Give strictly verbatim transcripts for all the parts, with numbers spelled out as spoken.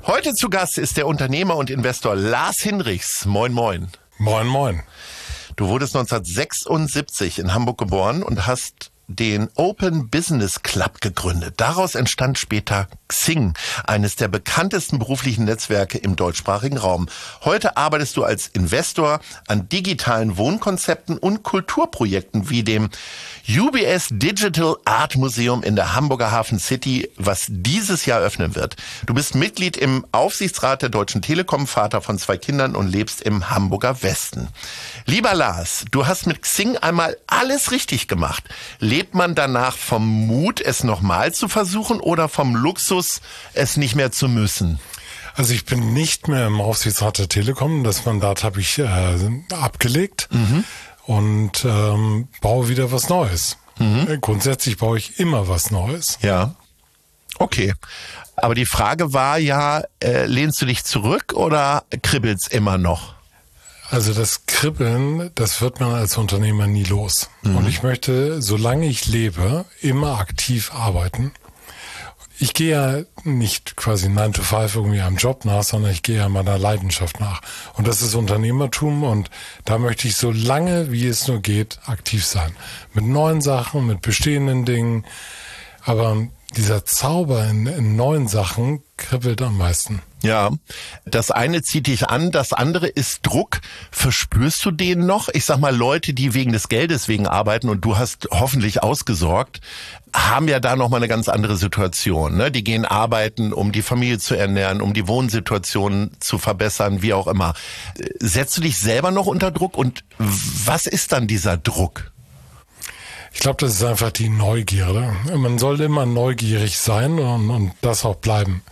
Heute zu Gast ist der Unternehmer und Investor Lars Hinrichs. Moin, moin. Moin, moin. Du wurdest neunzehnhundertsechsundsiebzig in Hamburg geboren und hast den Open Business Club gegründet. Daraus entstand später Xing, eines der bekanntesten beruflichen Netzwerke im deutschsprachigen Raum. Heute arbeitest du als Investor an digitalen Wohnkonzepten und Kulturprojekten wie dem U B S Digital Art Museum in der Hamburger Hafen City, was dieses Jahr öffnen wird. Du bist Mitglied im Aufsichtsrat der Deutschen Telekom, Vater von zwei Kindern und lebst im Hamburger Westen. Lieber Lars, du hast mit Xing einmal alles richtig gemacht. Lebt man danach vom Mut, es nochmal zu versuchen, oder vom Luxus, es nicht mehr zu müssen? Also ich bin nicht mehr im Aufsichtsrat der Telekom. Das Mandat habe ich äh, abgelegt mhm. und ähm, baue wieder was Neues. Mhm. Grundsätzlich baue ich immer was Neues. Ja, okay. Aber die Frage war ja, äh, lehnst du dich zurück oder kribbelt's immer noch? Also das Kribbeln, das wird man als Unternehmer nie los. Mhm. Und ich möchte, solange ich lebe, immer aktiv arbeiten. Ich gehe ja nicht quasi nine to five irgendwie am Job nach, sondern ich gehe ja meiner Leidenschaft nach. Und das ist Unternehmertum, und da möchte ich so lange, wie es nur geht, aktiv sein. Mit neuen Sachen, mit bestehenden Dingen. Aber dieser Zauber in, in neuen Sachen kribbelt am meisten. Ja, das eine zieht dich an, das andere ist Druck. Verspürst du den noch? Ich sag mal, Leute, die wegen des Geldes wegen arbeiten, und du hast hoffentlich ausgesorgt, haben ja da nochmal eine ganz andere Situation, ne? Die gehen arbeiten, um die Familie zu ernähren, um die Wohnsituation zu verbessern, wie auch immer. Setzt du dich selber noch unter Druck, und was ist dann dieser Druck? Ich glaube, das ist einfach die Neugierde. Man soll immer neugierig sein und, und das auch bleiben.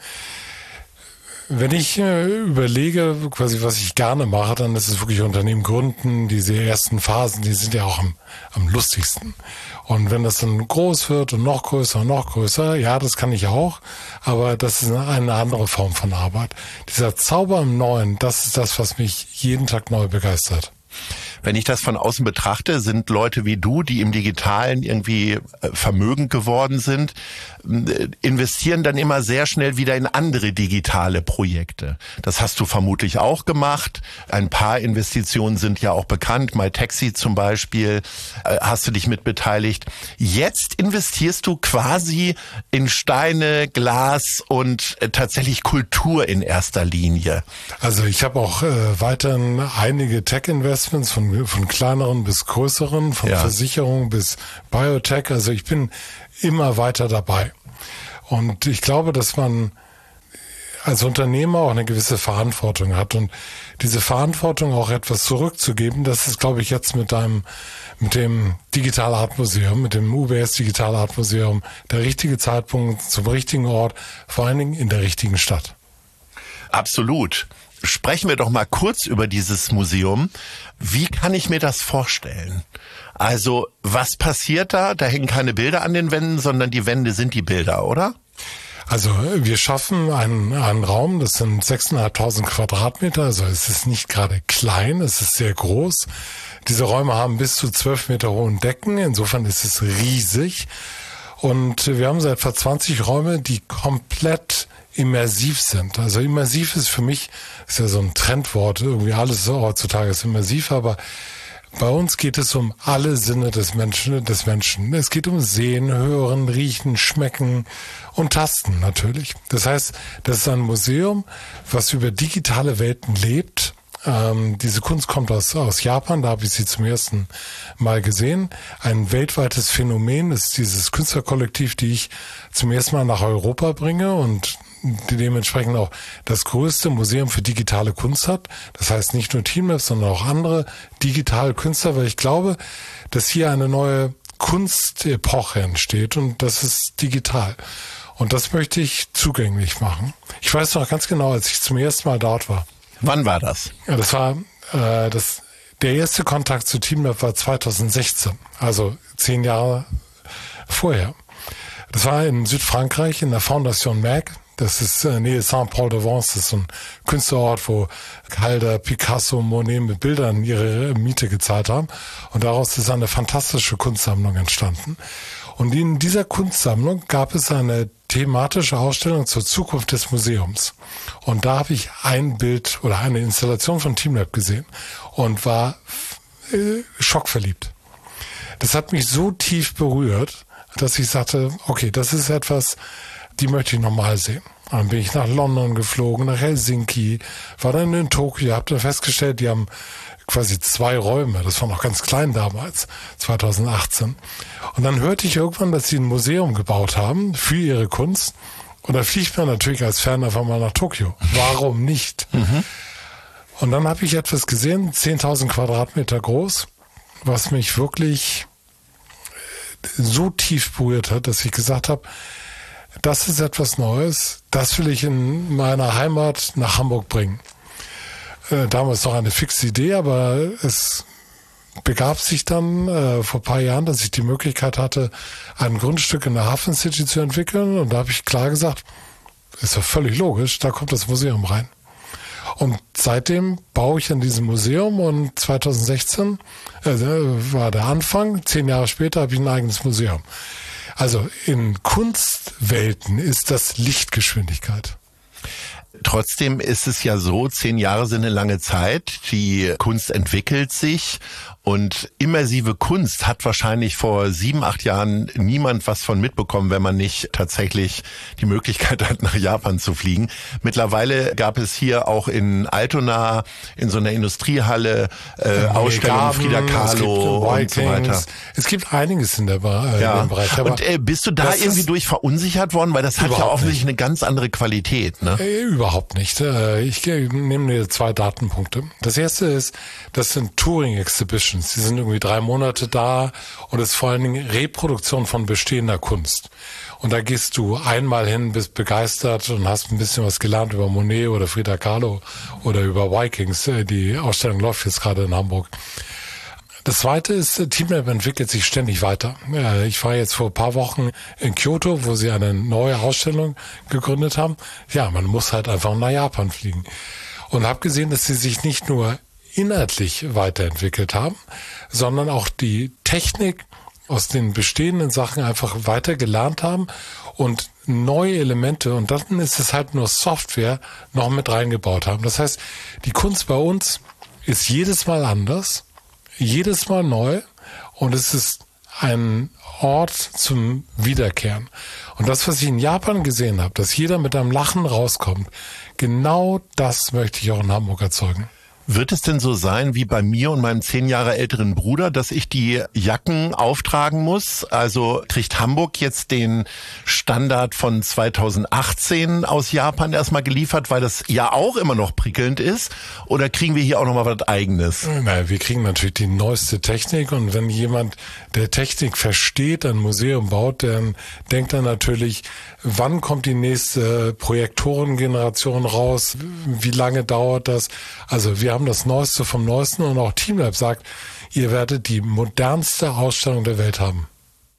Wenn ich äh, überlege, quasi was ich gerne mache, dann ist es wirklich Unternehmen gründen. Diese ersten Phasen, die sind ja auch am, am lustigsten. Und wenn das dann groß wird und noch größer und noch größer, ja, das kann ich auch, aber das ist eine andere Form von Arbeit. Dieser Zauber im Neuen, das ist das, was mich jeden Tag neu begeistert. Wenn ich das von außen betrachte, sind Leute wie du, die im Digitalen irgendwie vermögend geworden sind, investieren dann immer sehr schnell wieder in andere digitale Projekte. Das hast du vermutlich auch gemacht. Ein paar Investitionen sind ja auch bekannt. MyTaxi zum Beispiel, hast du dich mit beteiligt. Jetzt investierst du quasi in Steine, Glas und tatsächlich Kultur in erster Linie. Also ich habe auch äh, weiterhin einige Tech-Investments von von kleineren bis größeren, von ja. Versicherung bis Biotech. Also ich bin immer weiter dabei. Und ich glaube, dass man als Unternehmer auch eine gewisse Verantwortung hat. Und diese Verantwortung auch etwas zurückzugeben, das ist, glaube ich, jetzt mit einem, mit dem Digital Art Museum, mit dem U B S Digital Art Museum der richtige Zeitpunkt zum richtigen Ort, vor allen Dingen in der richtigen Stadt. Absolut. Sprechen wir doch mal kurz über dieses Museum. Wie kann ich mir das vorstellen? Also, was passiert da? Da hängen keine Bilder an den Wänden, sondern die Wände sind die Bilder, oder? Also, wir schaffen einen, einen Raum, das sind sechstausendfünfhundert Quadratmeter, also es ist nicht gerade klein, es ist sehr groß. Diese Räume haben bis zu zwölf Meter hohen Decken, insofern ist es riesig. Und wir haben seit etwa zwanzig Räume, die komplett immersiv sind. Also immersiv ist für mich, ist ja so ein Trendwort, irgendwie alles heutzutage ist immersiv, aber bei uns geht es um alle Sinne des Menschen, des Menschen. Es geht um Sehen, Hören, Riechen, Schmecken und Tasten natürlich. Das heißt, das ist ein Museum, was über digitale Welten lebt. Ähm, diese Kunst kommt aus, aus Japan, da habe ich sie zum ersten Mal gesehen. Ein weltweites Phänomen ist dieses Künstlerkollektiv, die ich zum ersten Mal nach Europa bringe und dementsprechend auch das größte Museum für digitale Kunst hat. Das heißt nicht nur Teamlabs, sondern auch andere digitale Künstler, weil ich glaube, dass hier eine neue Kunstepoche entsteht, und das ist digital. Und das möchte ich zugänglich machen. Ich weiß noch ganz genau, als ich zum ersten Mal dort war. Wann war das? Ja, das war äh, das. Der erste Kontakt zu Teamlab war zweitausendsechzehn, also zehn Jahre vorher. Das war in Südfrankreich in der Fondation Merck. Das ist äh, Nähe Saint-Paul-de-Vence. Das ist so ein Künstlerort, wo Calder, Picasso, Monet mit Bildern ihre Miete gezahlt haben. Und daraus ist eine fantastische Kunstsammlung entstanden. Und in dieser Kunstsammlung gab es eine thematische Ausstellung zur Zukunft des Museums. Und da habe ich ein Bild oder eine Installation von Teamlab gesehen und war äh, schockverliebt. Das hat mich so tief berührt, dass ich sagte, okay, das ist etwas, die möchte ich nochmal sehen. Und dann bin ich nach London geflogen, nach Helsinki, war dann in Tokio, habe dann festgestellt, die haben quasi zwei Räume, das war noch ganz klein damals, zweitausendachtzehn. Und dann hörte ich irgendwann, dass sie ein Museum gebaut haben für ihre Kunst. Und da fliegt man natürlich als Fan einfach mal nach Tokio. Warum nicht? Mhm. Und dann habe ich etwas gesehen, zehntausend Quadratmeter groß, was mich wirklich so tief berührt hat, dass ich gesagt habe, das ist etwas Neues, das will ich in meiner Heimat nach Hamburg bringen. Damals noch eine fixe Idee, aber es begab sich dann äh, vor ein paar Jahren, dass ich die Möglichkeit hatte, ein Grundstück in der Hafen City zu entwickeln. Und da habe ich klar gesagt, ist doch völlig logisch, da kommt das Museum rein. Und seitdem baue ich an diesem Museum und zweitausendsechzehn äh, war der Anfang. Zehn Jahre später habe ich ein eigenes Museum. Also in Kunstwelten ist das Lichtgeschwindigkeit. Trotzdem ist es ja so, zehn Jahre sind eine lange Zeit, die Kunst entwickelt sich und immersive Kunst hat wahrscheinlich vor sieben, acht Jahren niemand was von mitbekommen, wenn man nicht tatsächlich die Möglichkeit hat, nach Japan zu fliegen. Mittlerweile gab es hier auch in Altona, in so einer Industriehalle, äh, Ausstellungen Frida Kahlo und so weiter. Es gibt einiges in, der, äh, ja. in dem Bereich. Aber und äh, bist du da irgendwie durch verunsichert worden? Weil das hat ja offensichtlich nicht. Eine ganz andere Qualität, ne? Äh, überhaupt nicht. Ich nehme dir zwei Datenpunkte. Das erste ist, das sind Touring-Exhibitions. Die sind irgendwie drei Monate da und es ist vor allen Dingen Reproduktion von bestehender Kunst. Und da gehst du einmal hin, bist begeistert und hast ein bisschen was gelernt über Monet oder Frida Kahlo oder über Vikings. Die Ausstellung läuft jetzt gerade in Hamburg. Das zweite ist, Teamlab entwickelt sich ständig weiter. Ich war jetzt vor ein paar Wochen in Kyoto, wo sie eine neue Ausstellung gegründet haben. Ja, man muss halt einfach nach Japan fliegen. Und habe gesehen, dass sie sich nicht nur inhaltlich weiterentwickelt haben, sondern auch die Technik aus den bestehenden Sachen einfach weiter gelernt haben und neue Elemente, und dann ist es halt nur Software, noch mit reingebaut haben. Das heißt, die Kunst bei uns ist jedes Mal anders, jedes Mal neu und es ist ein Ort zum Wiederkehren. Und das, was ich in Japan gesehen habe, dass jeder mit einem Lachen rauskommt, genau das möchte ich auch in Hamburg erzeugen. Wird es denn so sein wie bei mir und meinem zehn Jahre älteren Bruder, dass ich die Jacken auftragen muss? Also kriegt Hamburg jetzt den Standard von zweitausendachtzehn aus Japan erstmal geliefert, weil das ja auch immer noch prickelnd ist? Oder kriegen wir hier auch nochmal was Eigenes? Naja, wir kriegen natürlich die neueste Technik und wenn jemand, der Technik versteht, ein Museum baut, dann denkt er natürlich, wann kommt die nächste Projektorengeneration raus? Wie lange dauert das? Also wir haben das Neueste vom Neuesten und auch Teamlab sagt, ihr werdet die modernste Ausstellung der Welt haben.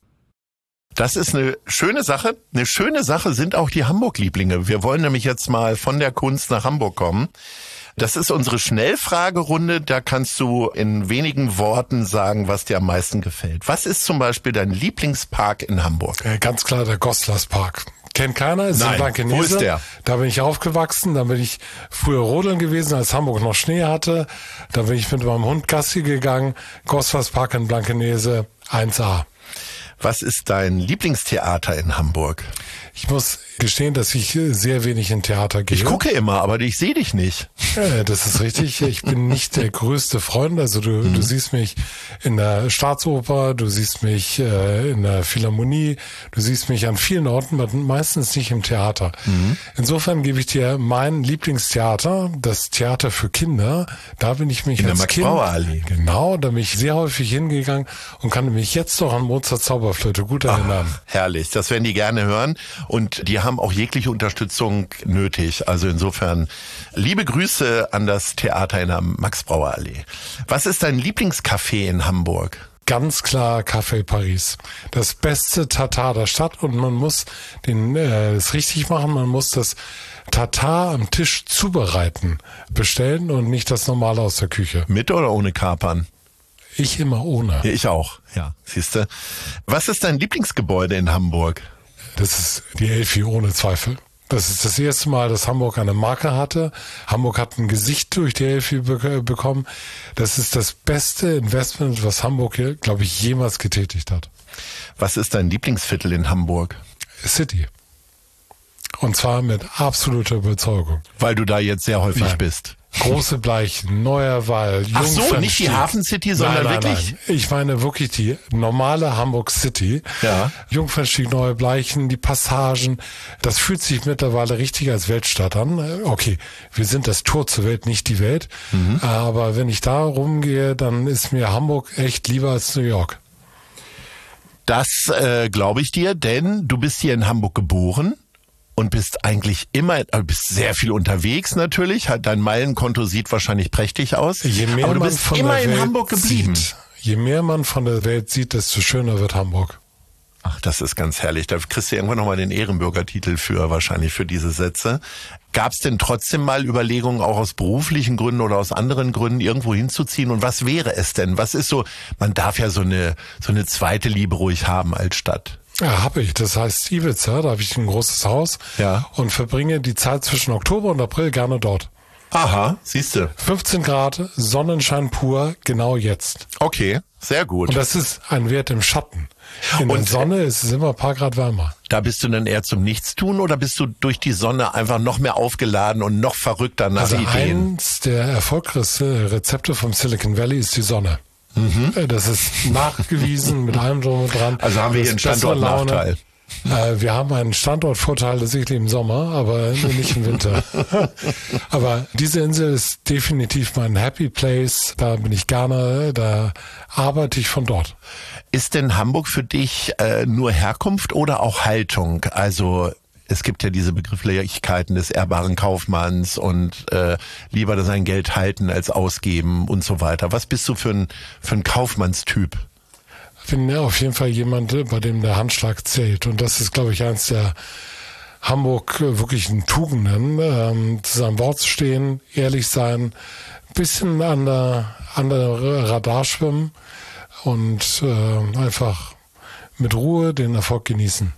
Das ist eine schöne Sache. Eine schöne Sache sind auch die Hamburg-Lieblinge. Wir wollen nämlich jetzt mal von der Kunst nach Hamburg kommen. Das ist unsere Schnellfragerunde. Da kannst du in wenigen Worten sagen, was dir am meisten gefällt. Was ist zum Beispiel dein Lieblingspark in Hamburg? Äh, ganz klar der Goslar-Park. Kennt keiner, ist in Blankenese. Wo ist der? Da bin ich aufgewachsen, da bin ich früher rodeln gewesen, als Hamburg noch Schnee hatte. Da bin ich mit meinem Hund Gassi gegangen. Goslar-Park in Blankenese, eins A. Was ist dein Lieblingstheater in Hamburg? Ich muss gestehen, dass ich sehr wenig in Theater gehe. Ich gucke immer, aber ich sehe dich nicht. Ja, das ist richtig. Ich bin nicht der größte Freund. Also du, mhm. du siehst mich in der Staatsoper, du siehst mich äh, in der Philharmonie, du siehst mich an vielen Orten, aber meistens nicht im Theater. Mhm. Insofern gebe ich dir mein Lieblingstheater, das Theater für Kinder. Da bin ich mich in als der Kind, Max-Brauer-Allee. Genau, da bin ich sehr häufig hingegangen und kann mich jetzt noch an Mozart Zauberflöte gut erinnern. Ach, herrlich, das werden die gerne hören. Und die haben auch jegliche Unterstützung nötig. Also insofern liebe Grüße an das Theater in der Max-Brauer-Allee. Was ist dein Lieblingscafé in Hamburg? Ganz klar Café Paris. Das beste Tatar der Stadt und man muss den äh, das richtig machen. Man muss das Tatar am Tisch zubereiten, bestellen und nicht das normale aus der Küche. Mit oder ohne Kapern? Ich immer ohne. Ja, ich auch, ja. Siehste. Was ist dein Lieblingsgebäude in Hamburg? Das ist die Elfi ohne Zweifel. Das ist das erste Mal, dass Hamburg eine Marke hatte. Hamburg hat ein Gesicht durch die Elfi be- bekommen. Das ist das beste Investment, was Hamburg, glaube ich, jemals getätigt hat. Was ist dein Lieblingsviertel in Hamburg? City. Und zwar mit absoluter Überzeugung. Weil du da jetzt sehr häufig Nein. bist. Große Bleichen, Neuer Wall, Ach so, nicht die Hafen City, sondern nein, nein, wirklich? Nein. Ich meine wirklich die normale Hamburg City. Ja. Jungfernstieg, Neue Bleichen, die Passagen. Das fühlt sich mittlerweile richtig als Weltstadt an. Okay, wir sind das Tor zur Welt, nicht die Welt. Mhm. Aber wenn ich da rumgehe, dann ist mir Hamburg echt lieber als New York. Das äh, glaube ich dir, denn du bist hier in Hamburg geboren. Und bist eigentlich immer, du bist sehr viel unterwegs natürlich. Dein Meilenkonto sieht wahrscheinlich prächtig aus. Je mehr aber du man bist von immer der in Welt Hamburg geblieben. Sieht, je mehr man von der Welt sieht, desto schöner wird Hamburg. Ach, das ist ganz herrlich. Da kriegst du irgendwann nochmal den Ehrenbürgertitel für, wahrscheinlich für diese Sätze. Gab es denn trotzdem mal Überlegungen, auch aus beruflichen Gründen oder aus anderen Gründen, irgendwo hinzuziehen? Und was wäre es denn? Was ist so, man darf ja so eine, so eine zweite Liebe ruhig haben als Stadt. Ja, habe ich. Das heißt Ibiza, da habe ich ein großes Haus ja. und verbringe die Zeit zwischen Oktober und April gerne dort. Aha, siehst du. fünfzehn Grad, Sonnenschein pur, genau jetzt. Okay, sehr gut. Und das ist ein Wert im Schatten. In und der Sonne ist es immer ein paar Grad wärmer. Da bist du dann eher zum Nichtstun oder bist du durch die Sonne einfach noch mehr aufgeladen und noch verrückter nach also Ideen? Eins der erfolgreichsten Rezepte vom Silicon Valley ist die Sonne. Mhm. Das ist nachgewiesen mit allem drum und dran. Also haben wir hier einen Standortnachteil. Äh, wir haben einen Standortvorteil sicherlich im Sommer, aber nicht im Winter. Aber diese Insel ist definitiv mein Happy Place. Da bin ich gerne, da arbeite ich von dort. Ist denn Hamburg für dich äh, nur Herkunft oder auch Haltung? Also es gibt ja diese Begrifflichkeiten des ehrbaren Kaufmanns und äh, lieber sein Geld halten als ausgeben und so weiter. Was bist du für ein, für ein Kaufmannstyp? Ich bin ja auf jeden Fall jemand, bei dem der Handschlag zählt. Und das ist, glaube ich, eins der Hamburg wirklichen Tugenden, ähm, zu seinem Wort zu stehen, ehrlich sein, bisschen an der, an der Radar schwimmen und äh, einfach mit Ruhe den Erfolg genießen.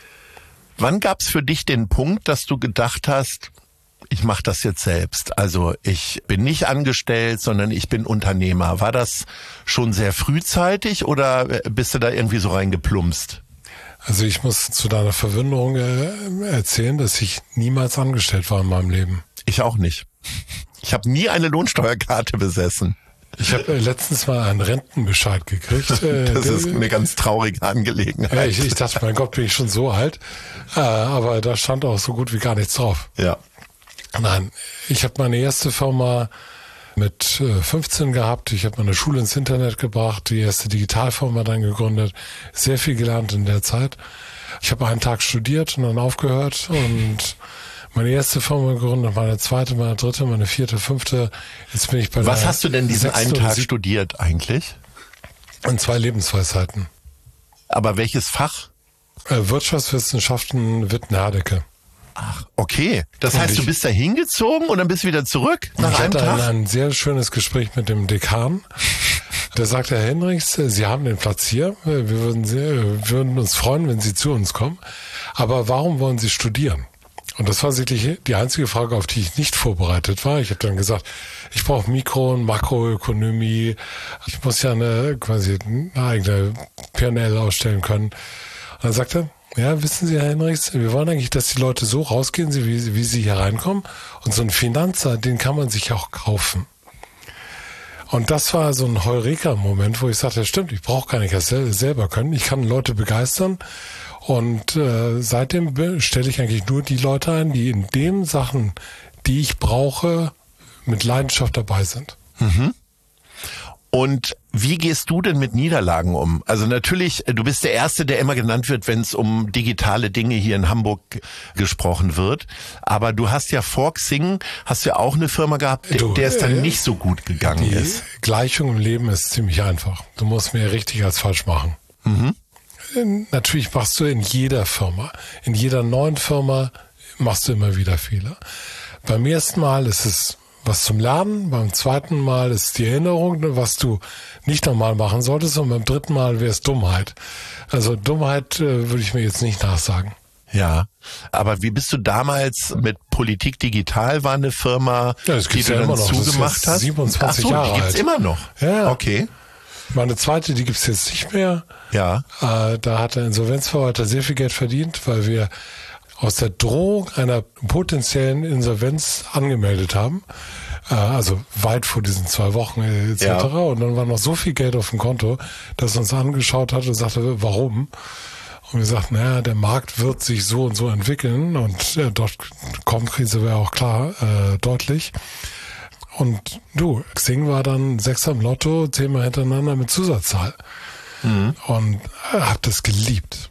Wann gab es für dich den Punkt, dass du gedacht hast, ich mache das jetzt selbst? Also ich bin nicht angestellt, sondern ich bin Unternehmer. War das schon sehr frühzeitig oder bist du da irgendwie so reingeplumpst? Also ich muss zu deiner Verwunderung äh, erzählen, dass ich niemals angestellt war in meinem Leben. Ich auch nicht. Ich habe nie eine Lohnsteuerkarte besessen. Ich habe äh, letztens mal einen Rentenbescheid gekriegt. Äh, das ist eine ganz traurige Angelegenheit. Ja, ich, ich dachte, mein Gott, bin ich schon so alt. Äh, aber da stand auch so gut wie gar nichts drauf. Ja. Nein, ich habe meine erste Firma mit äh, fünfzehn gehabt. Ich habe meine Schule ins Internet gebracht, die erste Digitalfirma dann gegründet. Sehr viel gelernt in der Zeit. Ich habe einen Tag studiert und dann aufgehört und meine erste Firma gegründet, meine zweite, meine dritte, meine vierte, fünfte. Jetzt bin ich bei Was der hast du denn diesen einen Tag Sie- studiert eigentlich? In zwei Lebensweisheiten. Aber welches Fach? Äh, Wirtschaftswissenschaften Witten-Herdecke. Ach, okay. Das Und heißt, ich, du bist da hingezogen und dann bist du wieder zurück nach ich einem hatte Tag? ein, ein sehr schönes Gespräch mit dem Dekan. Der sagte, Herr Henrichs, Sie haben den Platz hier. Wir würden, wir würden uns freuen, wenn Sie zu uns kommen. Aber warum wollen Sie studieren? Und das war sicherlich die einzige Frage, auf die ich nicht vorbereitet war. Ich habe dann gesagt, ich brauche Mikro- und Makroökonomie. Ich muss ja eine quasi eine eigene P und L ausstellen können. Und dann sagte er, ja, wissen Sie, Herr Henrichs, wir wollen eigentlich, dass die Leute so rausgehen, wie, wie sie hier reinkommen. Und so ein Finanzer, den kann man sich auch kaufen. Und das war so ein Heureka-Moment, wo ich sagte, stimmt, ich brauche gar nicht das selber können. Ich kann Leute begeistern. Und äh, seitdem stelle ich eigentlich nur die Leute ein, die in den Sachen, die ich brauche, mit Leidenschaft dabei sind. Mhm. Und wie gehst du denn mit Niederlagen um? Also natürlich, du bist der Erste, der immer genannt wird, wenn es um digitale Dinge hier in Hamburg gesprochen wird. Aber du hast ja vor Xing, hast ja auch eine Firma gehabt, der, du, der es dann äh, nicht so gut gegangen die ist. Die Gleichung im Leben ist ziemlich einfach. Du musst mehr richtig als falsch machen. Mhm. Natürlich machst du in jeder Firma, in jeder neuen Firma machst du immer wieder Fehler. Beim ersten Mal ist es was zum Lernen, beim zweiten Mal ist die Erinnerung, was du nicht nochmal machen solltest und beim dritten Mal wäre es Dummheit. Also Dummheit äh, würde ich mir jetzt nicht nachsagen. Ja, aber wie bist du damals mit Politik Digital, war eine Firma, ja, das die du ja dann immer noch. zugemacht hast? siebenundzwanzig Ach so, Jahre die gibt's alt. immer noch? Ja. Okay. Meine zweite, die gibt's jetzt nicht mehr. Ja. Äh, da hat der Insolvenzverwalter sehr viel Geld verdient, weil wir aus der Drohung einer potenziellen Insolvenz angemeldet haben. Äh, also weit vor diesen zwei Wochen et cetera. Ja. Und dann war noch so viel Geld auf dem Konto, dass er uns angeschaut hat und sagte, warum? Und wir sagten, naja, der Markt wird sich so und so entwickeln und äh, dort kommt Krise, wäre auch klar, äh, deutlich. Und du, Xing war dann Sechser im Lotto, zehnmal hintereinander mit Zusatzzahl. Mhm. Und äh, hab das geliebt.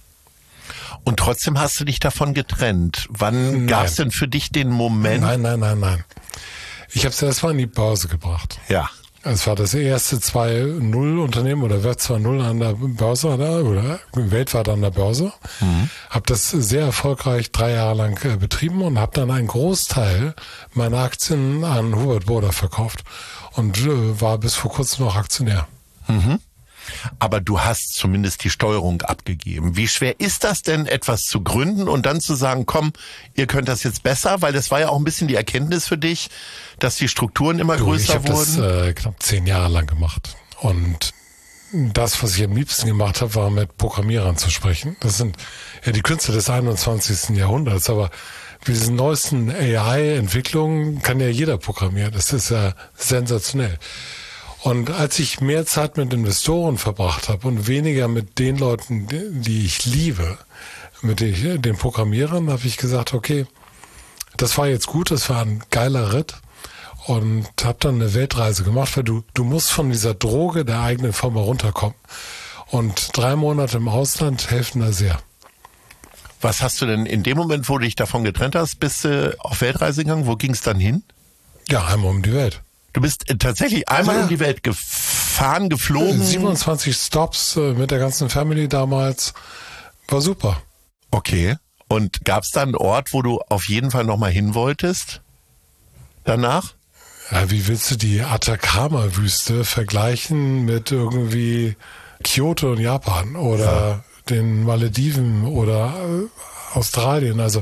Und trotzdem hast du dich davon getrennt. Wann gab es denn für dich den Moment? Nein, nein, nein, nein. Ich habe es erstmal in die Börse gebracht. Ja. Es war das erste zwei null Unternehmen oder Wert zwei null an der Börse oder weltweit an der Börse. Mhm. Habe das sehr erfolgreich drei Jahre lang äh, betrieben und habe dann einen Großteil meiner Aktien an Hubert Burda verkauft und äh, war bis vor kurzem noch Aktionär. Mhm. Aber du hast zumindest die Steuerung abgegeben. Wie schwer ist das denn, etwas zu gründen und dann zu sagen, komm, ihr könnt das jetzt besser? Weil das war ja auch ein bisschen die Erkenntnis für dich, dass die Strukturen immer du, größer ich wurden. Ich habe das äh, knapp zehn Jahre lang gemacht. Und das, was ich am liebsten gemacht habe, war mit Programmierern zu sprechen. Das sind ja die Künste des einundzwanzigsten Jahrhunderts. Aber für diese neuesten A I-Entwicklungen kann ja jeder programmieren. Das ist ja sensationell. Und als ich mehr Zeit mit Investoren verbracht habe und weniger mit den Leuten, die ich liebe, mit den Programmierern, habe ich gesagt, okay, das war jetzt gut, das war ein geiler Ritt und habe dann eine Weltreise gemacht, weil du, du musst von dieser Droge der eigenen Firma runterkommen. Und drei Monate im Ausland helfen da sehr. Was hast du denn in dem Moment, wo du dich davon getrennt hast, bist du auf Weltreise gegangen? Wo ging es dann hin? Ja, einmal um die Welt. Du bist tatsächlich einmal ja. um die Welt gefahren, geflogen? siebenundzwanzig Stops mit der ganzen Family damals. War super. Okay. Und gab es da einen Ort, wo du auf jeden Fall nochmal hin wolltest? Danach? Ja, wie willst du die Atacama-Wüste vergleichen mit irgendwie Kyoto in Japan oder ja. den Malediven oder Australien? Also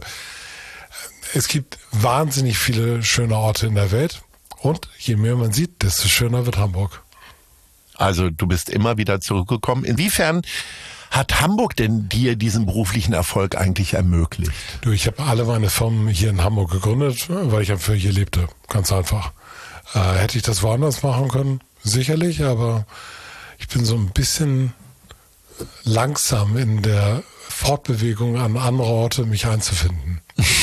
es gibt wahnsinnig viele schöne Orte in der Welt. Und je mehr man sieht, desto schöner wird Hamburg. Also du bist immer wieder zurückgekommen. Inwiefern hat Hamburg denn dir diesen beruflichen Erfolg eigentlich ermöglicht? Du, ich habe alle meine Firmen hier in Hamburg gegründet, weil ich einfach hier lebte. Ganz einfach. Äh, hätte ich das woanders machen können? Sicherlich, aber ich bin so ein bisschen langsam in der Fortbewegung an andere Orte, mich einzufinden.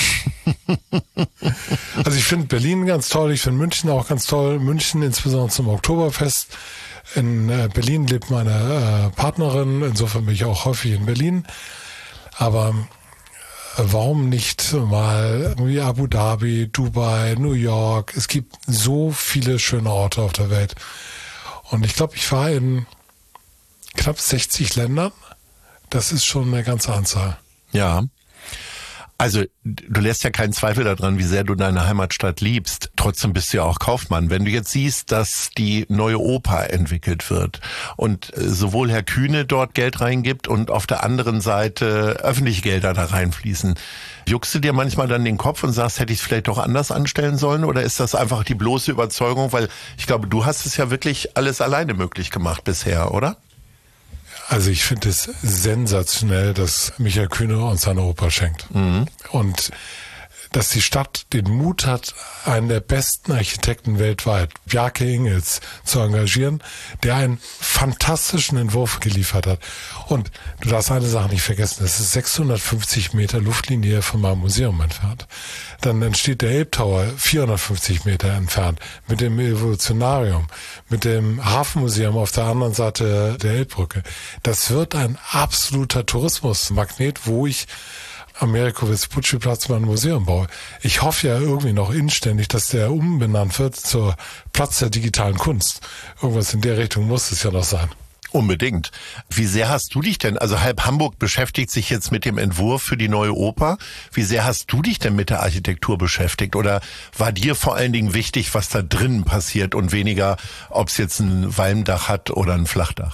Also ich finde Berlin ganz toll, ich finde München auch ganz toll. München insbesondere zum Oktoberfest. In äh, Berlin lebt meine äh, Partnerin, insofern bin ich auch häufig in Berlin. Aber äh, warum nicht mal wie Abu Dhabi, Dubai, New York? Es gibt so viele schöne Orte auf der Welt. Und ich glaube, ich war in knapp sechzig Ländern. Das ist schon eine ganze Anzahl. Ja. Also du lässt ja keinen Zweifel daran, wie sehr du deine Heimatstadt liebst. Trotzdem bist du ja auch Kaufmann. Wenn du jetzt siehst, dass die neue Oper entwickelt wird und sowohl Herr Kühne dort Geld reingibt und auf der anderen Seite öffentliche Gelder da reinfließen, juckst du dir manchmal dann den Kopf und sagst, hätte ich es vielleicht doch anders anstellen sollen? Oder ist das einfach die bloße Überzeugung? Weil ich glaube, du hast es ja wirklich alles alleine möglich gemacht bisher, oder? Also ich finde es sensationell, dass Michael Kühne uns seine Oper schenkt. Mhm. Und dass die Stadt den Mut hat, einen der besten Architekten weltweit, Bjarke Ingels, zu engagieren, der einen fantastischen Entwurf geliefert hat. Und du darfst eine Sache nicht vergessen, das ist sechshundertfünfzig Meter Luftlinie von meinem Museum entfernt. Dann entsteht der Elbtower vierhundertfünfzig Meter entfernt mit dem Evolutionarium, mit dem Hafenmuseum auf der anderen Seite der Elbbrücke. Das wird ein absoluter Tourismusmagnet, wo ich Americo Vespucci Platz mein Museum baue. Ich hoffe ja irgendwie noch inständig, dass der umbenannt wird zur Platz der digitalen Kunst. Irgendwas in der Richtung muss es ja noch sein. Unbedingt. Wie sehr hast du dich denn, also halb Hamburg beschäftigt sich jetzt mit dem Entwurf für die neue Oper. Wie sehr hast du dich denn mit der Architektur beschäftigt? Oder war dir vor allen Dingen wichtig, was da drinnen passiert und weniger, ob es jetzt ein Walmdach hat oder ein Flachdach?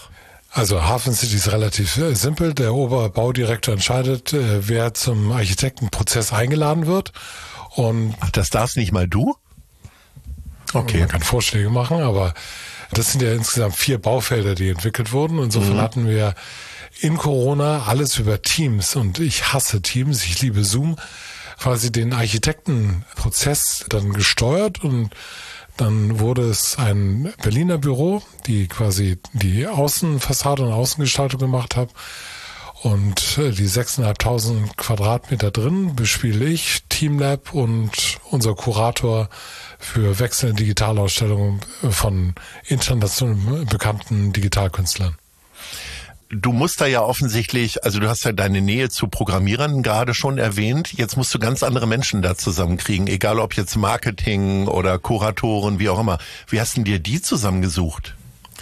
Also Hafen City ist relativ äh, simpel. Der Oberbaudirektor entscheidet, äh, wer zum Architektenprozess eingeladen wird. Und Ach, das darfst nicht mal du? Okay. Man kann Vorschläge machen, aber das sind ja insgesamt vier Baufelder, die entwickelt wurden. Insofern mhm. hatten wir in Corona alles über Teams und ich hasse Teams, ich liebe Zoom, quasi den Architektenprozess dann gesteuert und dann wurde es ein Berliner Büro, die quasi die Außenfassade und Außengestaltung gemacht hat. Und die sechstausendfünfhundert Quadratmeter drin bespiele ich, Teamlab und unser Kurator für wechselnde Digitalausstellungen von international bekannten Digitalkünstlern. Du musst da ja offensichtlich, also du hast ja deine Nähe zu Programmierern gerade schon erwähnt. Jetzt musst du ganz andere Menschen da zusammenkriegen, egal ob jetzt Marketing oder Kuratoren, wie auch immer. Wie hast denn dir die zusammengesucht?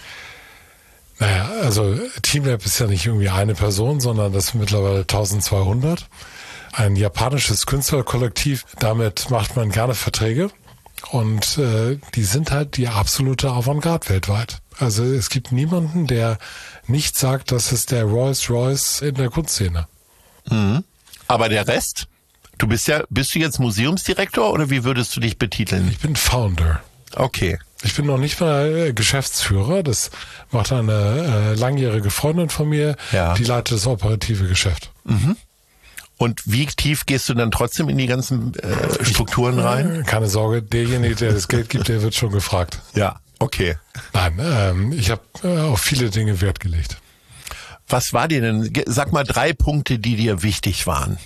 Naja, also Teamlab ist ja nicht irgendwie eine Person, sondern das sind mittlerweile eintausendzweihundert. Ein japanisches Künstlerkollektiv, damit macht man gerne Verträge. Und äh, die sind halt die absolute Avantgarde weltweit. Also es gibt niemanden, der nicht sagt, das ist der Rolls-Royce in der Kunstszene. Mhm. Aber der Rest? Du bist ja, bist du jetzt Museumsdirektor oder wie würdest du dich betiteln? Ich bin Founder. Okay. Ich bin noch nicht mal Geschäftsführer. Das macht eine äh, langjährige Freundin von mir, ja. Die leitet das operative Geschäft. Mhm. Und wie tief gehst du dann trotzdem in die ganzen äh, Strukturen rein? Keine Sorge, derjenige, der das Geld gibt, der wird schon gefragt. Ja, okay. Nein, ähm, ich habe äh, auf viele Dinge Wert gelegt. Was war dir denn, sag mal drei Punkte, die dir wichtig waren?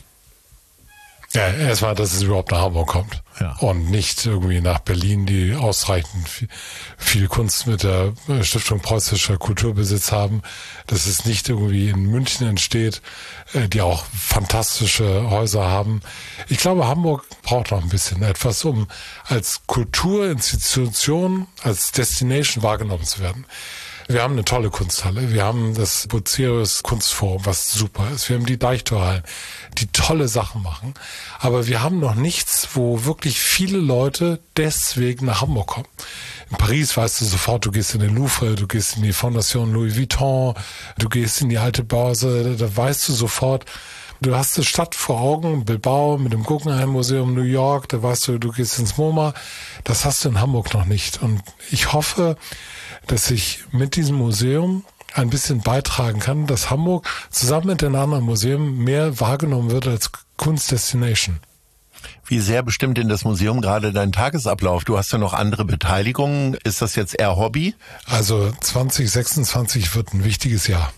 Ja, erstmal, dass es überhaupt nach Hamburg kommt. Ja. Und nicht irgendwie nach Berlin, die ausreichend viel, viel Kunst mit der Stiftung Preußischer Kulturbesitz haben. Dass es nicht irgendwie in München entsteht, die auch fantastische Häuser haben. Ich glaube, Hamburg braucht noch ein bisschen etwas, um als Kulturinstitution, als Destination wahrgenommen zu werden. Wir haben eine tolle Kunsthalle. Wir haben das Bucerius Kunstforum, was super ist. Wir haben die Deichtorhallen, die tolle Sachen machen. Aber wir haben noch nichts, wo wirklich viele Leute deswegen nach Hamburg kommen. In Paris weißt du sofort, du gehst in den Louvre, du gehst in die Fondation Louis Vuitton, du gehst in die Alte Börse, da weißt du sofort, du hast die Stadt vor Augen, Bilbao mit dem Guggenheim Museum, New York, da weißt du, du gehst ins MoMA. Das hast du in Hamburg noch nicht. Und ich hoffe, dass ich mit diesem Museum ein bisschen beitragen kann, dass Hamburg zusammen mit den anderen Museen mehr wahrgenommen wird als Kunstdestination. Wie sehr bestimmt denn das Museum gerade deinen Tagesablauf? Du hast ja noch andere Beteiligungen. Ist das jetzt eher Hobby? Also zwanzig sechsundzwanzig wird ein wichtiges Jahr.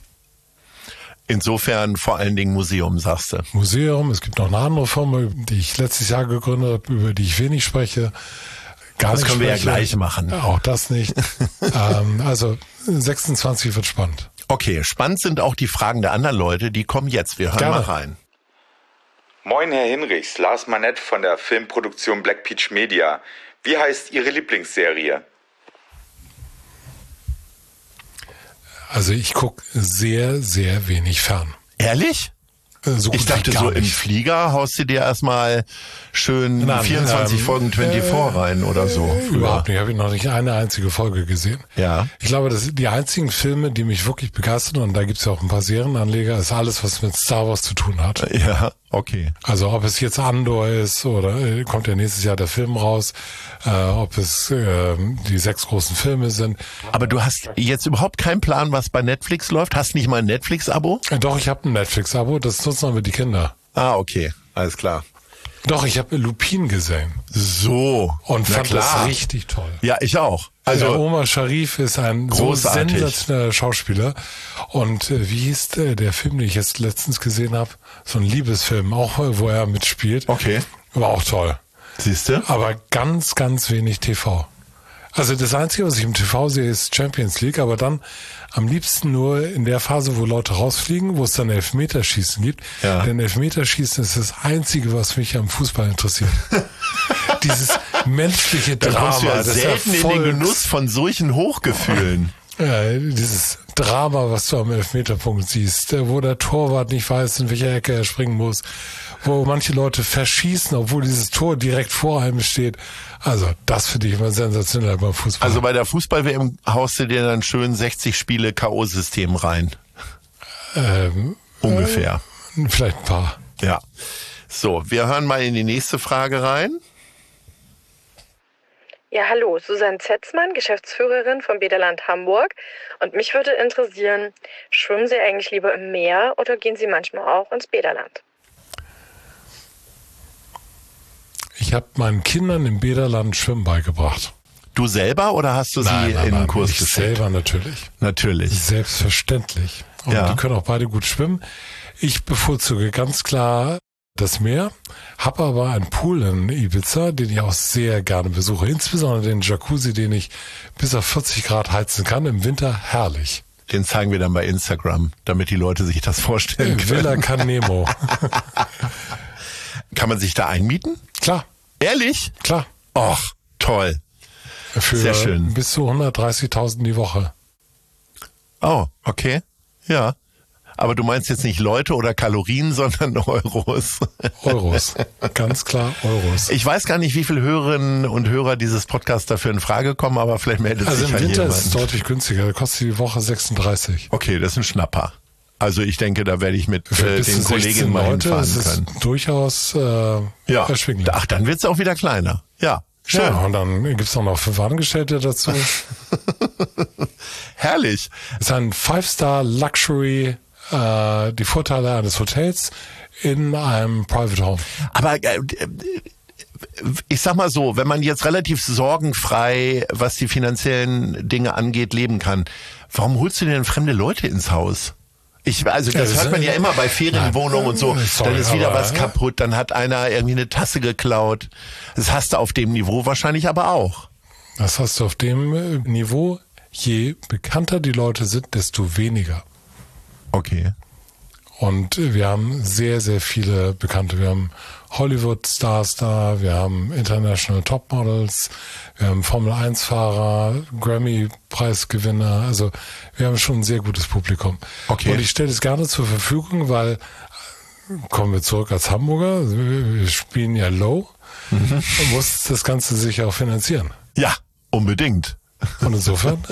Insofern vor allen Dingen Museum, sagst du. Museum, es gibt noch eine andere Firma, die ich letztes Jahr gegründet habe, über die ich wenig spreche. Gar das können wir ja gleich machen. Auch das nicht. ähm, also sechsundzwanzig wird spannend. Okay, spannend sind auch die Fragen der anderen Leute, die kommen jetzt. Wir hören Gerne. mal rein. Moin, Herr Hinrichs, Lars Manett von der Filmproduktion Black Peach Media. Wie heißt Ihre Lieblingsserie? Also ich gucke sehr, sehr wenig fern. Ehrlich? So ich dachte so, im Flieger haust du dir erstmal schön Nein, vierundzwanzig ähm, Folgen vierundzwanzig äh, rein oder so. Früher. Überhaupt nicht, habe ich noch nicht eine einzige Folge gesehen. Ja. Ich glaube, das sind die einzigen Filme, die mich wirklich begeistern, und da gibt's ja auch ein paar Serienanleger, ist alles, was mit Star Wars zu tun hat. Ja, okay. Also ob es jetzt Andor ist oder äh, kommt ja nächstes Jahr der Film raus, äh, ob es äh, die sechs großen Filme sind. Aber du hast jetzt überhaupt keinen Plan, was bei Netflix läuft? Hast nicht mal ein Netflix-Abo? Äh, doch, ich habe ein Netflix-Abo, das nutzen aber die Kinder. Ah, okay, alles klar. Doch, ich habe Lupin gesehen. So. Und Na fand klar. das richtig toll. Ja, ich auch. Also der Omar Sharif ist ein großartig. so sensationeller Schauspieler. Und äh, wie hieß der, der Film, den ich jetzt letztens gesehen habe? So ein Liebesfilm, auch wo er mitspielt. Okay. War auch toll. Siehst du? Aber ganz, ganz wenig T V. Also das Einzige, was ich im T V sehe, ist Champions League, aber dann am liebsten nur in der Phase, wo Leute rausfliegen, wo es dann Elfmeterschießen gibt. Ja. Denn Elfmeterschießen ist das Einzige, was mich am Fußball interessiert. Dieses menschliche Dann Drama. kommst du ja des selten in den Erfolgs. Genuss von solchen Hochgefühlen. Ja, dieses Drama, was du am Elfmeterpunkt siehst, wo der Torwart nicht weiß, in welcher Ecke er springen muss, wo manche Leute verschießen, obwohl dieses Tor direkt vor einem steht. Also das finde ich immer sensationell beim Fußball. Also bei der Fußball-W M haust du dir dann schön sechzig Spiele K O-System rein. Ähm, Ungefähr. Äh, vielleicht ein paar. Ja. So, wir hören mal in die nächste Frage rein. Ja, hallo, Susanne Zetzmann, Geschäftsführerin vom Bäderland Hamburg. Und mich würde interessieren, schwimmen Sie eigentlich lieber im Meer oder gehen Sie manchmal auch ins Bäderland? Ich habe meinen Kindern im Bäderland Schwimmen beigebracht. Du selber oder hast du sie nein, nein, in den nein, Kurs ich gesteckt? selber natürlich. Natürlich. Selbstverständlich. Und Ja. die können auch beide gut schwimmen. Ich bevorzuge ganz klar das Meer, habe aber einen Pool in Ibiza, den ich auch sehr gerne besuche. Insbesondere den Jacuzzi, den ich bis auf vierzig Grad heizen kann. Im Winter herrlich. Den zeigen wir dann bei Instagram, damit die Leute sich das vorstellen können. Villa Canemo. Kann man sich da einmieten? Klar, Ehrlich? klar. Och, toll. Für Sehr schön. bis zu hundertdreißigtausend die Woche. Oh, okay. Ja. Aber du meinst jetzt nicht Leute oder Kalorien, sondern Euros. Euros. Ganz klar Euros. Ich weiß gar nicht, wie viele Hörerinnen und Hörer dieses Podcasts dafür in Frage kommen, aber vielleicht meldet Also sich im ja Winter jemand. ist es deutlich günstiger. Da kostet die Woche sechsunddreißig. Okay, das ist ein Schnapper. Also ich denke, da werde ich mit Für äh, bis den zu Kolleginnen sechzehn mal Leute hinfahren ist es können. durchaus äh, Ja. erschwinglich. Ach, dann wird's auch wieder kleiner. Ja, schön. Ja, und dann gibt's auch noch fünf Angestellte dazu. Herrlich. Es ist ein Five-Star-Luxury, äh, die Vorteile eines Hotels in einem Private Home. Aber äh, ich sag mal so, wenn man jetzt relativ sorgenfrei, was die finanziellen Dinge angeht, leben kann, warum holst du denn fremde Leute ins Haus? Ich, also das, Ja, das hört man ist- ja immer bei Ferienwohnungen und so. Sorry, Dann ist wieder aber- was kaputt, dann hat einer irgendwie eine Tasse geklaut. Das hast du auf dem Niveau wahrscheinlich aber auch. Das hast du auf dem äh, Niveau. Je bekannter die Leute sind, desto weniger. Okay. Und äh, wir haben sehr, sehr viele Bekannte. Wir haben Hollywood-Stars da, wir haben International Topmodels, wir haben Formel eins Fahrer, Grammy-Preisgewinner. Also wir haben schon ein sehr gutes Publikum. Okay. Und ich stelle es gerne zur Verfügung, weil, kommen wir zurück als Hamburger, also wir wir spielen ja low, Mhm. und muss das Ganze sich auch finanzieren. Ja, unbedingt. Und insofern,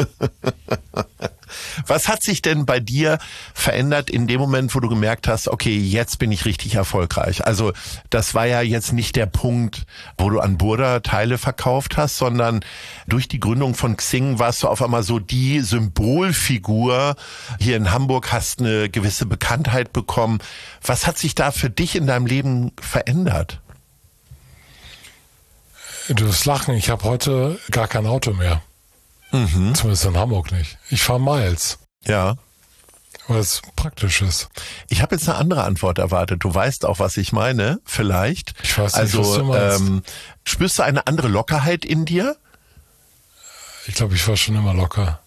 Was hat sich denn bei dir verändert in dem Moment, wo du gemerkt hast, okay, jetzt bin ich richtig erfolgreich? Also das war ja jetzt nicht der Punkt, wo du an Burda Teile verkauft hast, sondern durch die Gründung von Xing warst du auf einmal so die Symbolfigur. Hier in Hamburg hast eine gewisse Bekanntheit bekommen. Was hat sich da für dich in deinem Leben verändert? du wirst lachen, ich habe heute gar kein Auto mehr. Mhm. Zumindest in Hamburg nicht. Ich fahre Miles, Ja. weil es praktisch ist. Ich habe jetzt eine andere Antwort erwartet. Du weißt auch, was ich meine, vielleicht. Ich weiß nicht, also, was du meinst. Ähm, spürst du eine andere Lockerheit in dir? Ich glaube, ich war schon immer locker.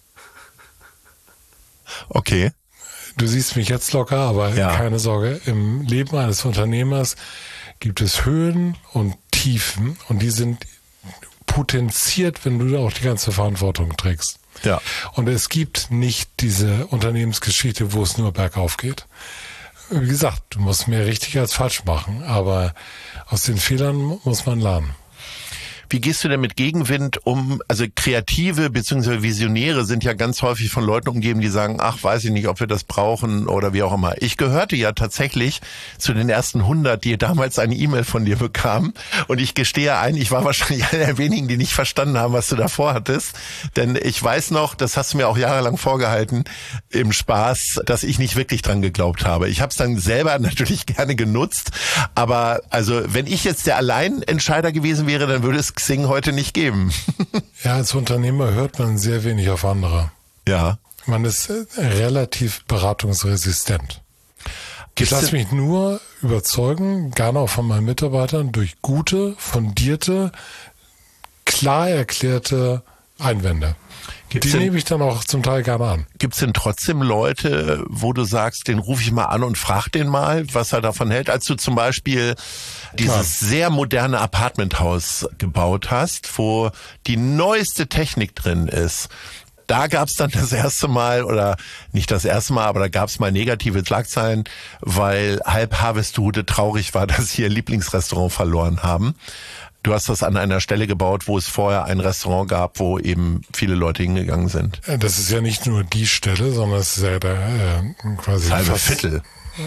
Okay. Du siehst mich jetzt locker, aber Ja. keine Sorge, im Leben eines Unternehmers gibt es Höhen und Tiefen und die sind potenziert, wenn du auch die ganze Verantwortung trägst. Ja. Und es gibt nicht diese Unternehmensgeschichte, wo es nur bergauf geht. Wie gesagt, du musst mehr richtig als falsch machen, aber aus den Fehlern muss man lernen. Wie gehst du denn mit Gegenwind um? Also Kreative bzw. Visionäre sind ja ganz häufig von Leuten umgeben, die sagen, ach, weiß ich nicht, ob wir das brauchen oder wie auch immer. Ich gehörte ja tatsächlich zu den ersten hundert, die damals eine E-Mail von dir bekamen. Und ich gestehe ein, ich war wahrscheinlich einer der wenigen, die nicht verstanden haben, was du davor hattest. Denn ich weiß noch, das hast du mir auch jahrelang vorgehalten, im Spaß, dass ich nicht wirklich dran geglaubt habe. Ich habe es dann selber natürlich gerne genutzt. Aber also, wenn ich jetzt der Alleinentscheider gewesen wäre, dann würde es Xing heute nicht geben. Ja, als Unternehmer hört man sehr wenig auf andere. Ja. Man ist äh, relativ beratungsresistent. Ich Gibt's lasse denn- mich nur überzeugen, gerne auch von meinen Mitarbeitern, durch gute, fundierte, klar erklärte Einwände. Gibt's Die denn- nehme ich dann auch zum Teil gerne an. Gibt's denn trotzdem Leute, wo du sagst, den rufe ich mal an und frag den mal, was er davon hält, als du zum Beispiel dieses Klar. sehr moderne Apartmenthaus gebaut hast, wo die neueste Technik drin ist. Da gab es dann das erste Mal, oder nicht das erste Mal, aber da gab es mal negative Schlagzeilen, weil halb Harvestehude traurig war, dass sie ihr Lieblingsrestaurant verloren haben. Du hast das an einer Stelle gebaut, wo es vorher ein Restaurant gab, wo eben viele Leute hingegangen sind. Das ist ja nicht nur die Stelle, sondern es ist ja der, äh, quasi das halbe fast, Viertel.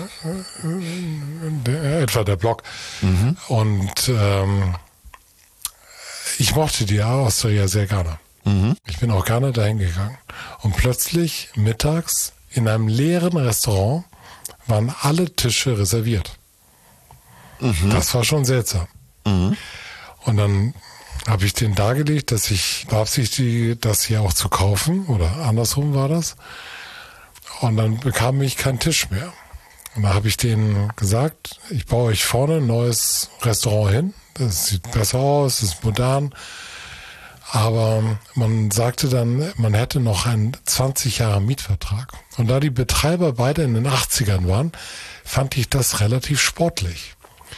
Der, etwa der Block. Mhm. Und ähm, ich mochte die Osteria sehr gerne. Mhm. Ich bin auch gerne dahin gegangen. Und plötzlich mittags in einem leeren Restaurant waren alle Tische reserviert. Mhm. Das war schon seltsam. Mhm. Und dann habe ich denen dargelegt, dass ich beabsichtige, das hier auch zu kaufen. Oder andersrum war das. Und dann bekam ich keinen Tisch mehr. Und da habe ich denen gesagt, ich baue euch vorne ein neues Restaurant hin. Das sieht besser aus, ist modern. Aber man sagte dann, man hätte noch einen zwanzig Jahre Mietvertrag. Und da die Betreiber beide in den achtzigern waren, fand ich das relativ sportlich.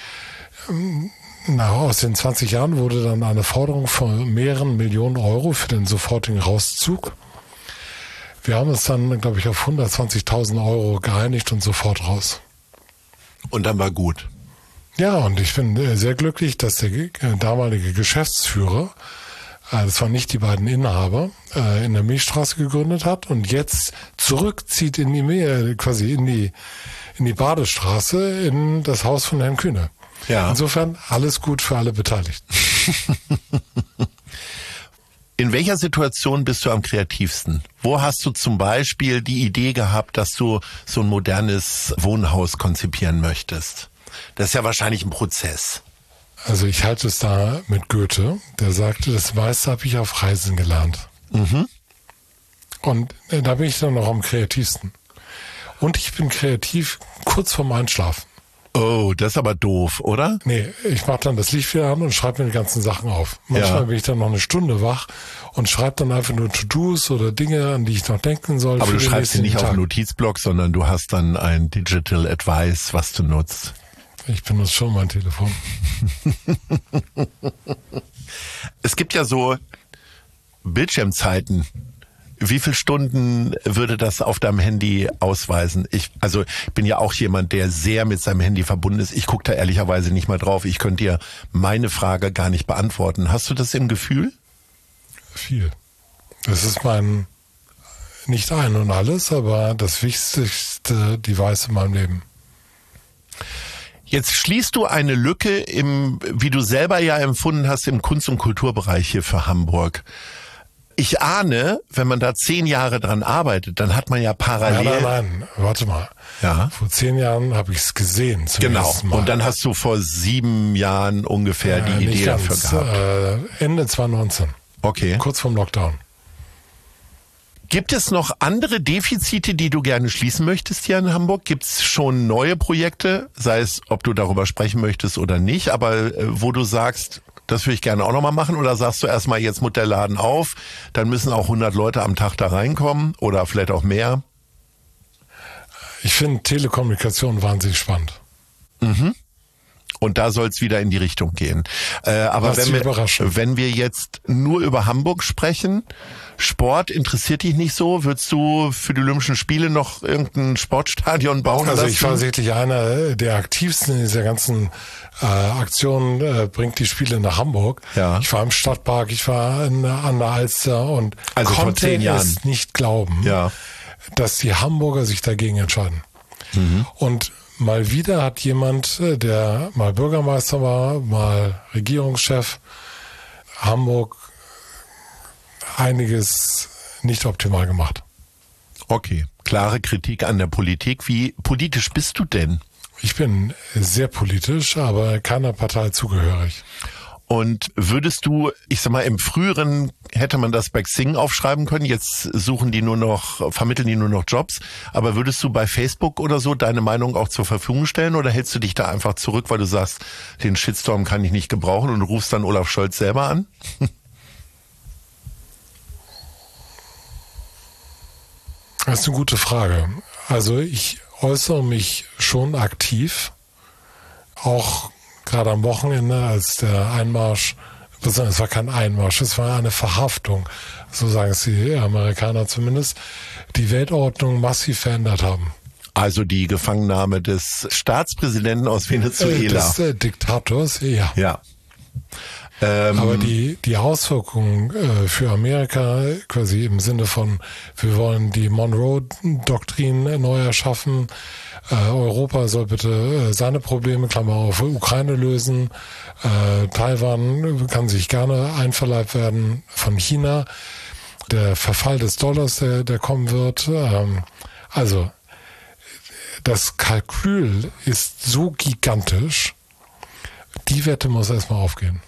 Na, aus den zwanzig Jahren wurde dann eine Forderung von mehreren Millionen Euro für den sofortigen Rauszug. Wir haben es dann, glaube ich, auf hundertzwanzigtausend Euro geeinigt und sofort raus. Und dann war gut. Ja, und ich bin sehr glücklich, dass der damalige Geschäftsführer, das waren nicht die beiden Inhaber, in der Milchstraße gegründet hat und jetzt zurückzieht in die, quasi in die, in die Badestraße, in das Haus von Herrn Kühne. Ja. Insofern alles gut für alle Beteiligten. In welcher Situation bist du am kreativsten? Wo hast du zum Beispiel die Idee gehabt, dass du so ein modernes Wohnhaus konzipieren möchtest? Das ist ja wahrscheinlich ein Prozess. Also ich halte es da mit Goethe, der sagte, das meiste habe ich auf Reisen gelernt. Mhm. Und da bin ich dann noch am kreativsten. Und ich bin kreativ kurz vorm Einschlafen. Oh, das ist aber doof, oder? Nee, ich mache dann das Licht wieder an und schreibe mir die ganzen Sachen auf. Manchmal ja. bin ich dann noch eine Stunde wach und schreibe dann einfach nur To-Dos oder Dinge, an die ich noch denken soll. Aber du schreibst sie nicht Tag. auf einen Notizblock, sondern du hast dann ein Digital Advice, was du nutzt. Ich benutze schon mein Telefon. Es gibt ja so Bildschirmzeiten. Wie viele Stunden würde das auf deinem Handy ausweisen? Ich, also ich bin ja auch jemand, der sehr mit seinem Handy verbunden ist. Ich gucke da ehrlicherweise nicht mal drauf. Ich könnte dir meine Frage gar nicht beantworten. Hast du das im Gefühl? Viel. Das ist mein, nicht ein und alles, aber das wichtigste Device in meinem Leben. Jetzt schließt du eine Lücke im, wie du selber ja empfunden hast, im Kunst- und Kulturbereich hier für Hamburg. Ich ahne, wenn man da zehn Jahre dran arbeitet, dann hat man ja parallel... Nein, nein, nein, warte mal. Ja. Vor zehn Jahren habe ich es gesehen. Zum genau, ersten Mal. Und dann hast du vor sieben Jahren ungefähr ja, die Idee ganz, dafür gehabt. Äh, Ende zwanzig neunzehn. Okay. Kurz vorm Lockdown. Gibt es noch andere Defizite, die du gerne schließen möchtest hier in Hamburg? Gibt es schon neue Projekte, sei es, ob du darüber sprechen möchtest oder nicht, aber äh, wo du sagst... Das würde ich gerne auch nochmal machen. Oder sagst du erstmal, jetzt mutt der Laden auf, dann müssen auch hundert Leute am Tag da reinkommen oder vielleicht auch mehr? Ich finde Telekommunikation wahnsinnig spannend. Mhm. Und da soll es wieder in die Richtung gehen. Äh, aber wenn wir, wenn wir jetzt nur über Hamburg sprechen, Sport interessiert dich nicht so? Würdest du für die Olympischen Spiele noch irgendein Sportstadion bauen Also lassen? Ich war sicherlich einer der aktivsten in dieser ganzen äh, Aktion, äh, bringt die Spiele nach Hamburg. Ja. Ich war im Stadtpark, ich war in, an der Alster und also konnte vor zehn Jahren. es nicht glauben, ja. dass die Hamburger sich dagegen entscheiden. Mhm. Und mal wieder hat jemand, der mal Bürgermeister war, mal Regierungschef, Hamburg einiges nicht optimal gemacht. Okay, klare Kritik an der Politik. Wie politisch bist du denn? Ich bin sehr politisch, aber keiner Partei zugehörig. Und würdest du, ich sag mal, im früheren hätte man das bei Xing aufschreiben können, jetzt suchen die nur noch, vermitteln die nur noch Jobs, aber würdest du bei Facebook oder so deine Meinung auch zur Verfügung stellen oder hältst du dich da einfach zurück, weil du sagst, den Shitstorm kann ich nicht gebrauchen und rufst dann Olaf Scholz selber an? Das ist eine gute Frage. Also ich äußere mich schon aktiv, auch gerade am Wochenende, als der Einmarsch Es war kein Einmarsch, es war eine Verhaftung, so sagen es die Amerikaner zumindest, die Weltordnung massiv verändert haben. Also die Gefangennahme des Staatspräsidenten aus Venezuela. Des äh, Diktators, ja. Ja. Ähm, Aber die, die Auswirkungen äh, für Amerika, quasi im Sinne von, wir wollen die Monroe-Doktrin neu erschaffen, äh, Europa soll bitte äh, seine Probleme, Klammer auf, Ukraine lösen, äh, Taiwan kann sich gerne einverleibt werden von China, der Verfall des Dollars, der, der kommen wird, ähm, also das Kalkül ist so gigantisch, die Wette muss erstmal aufgehen.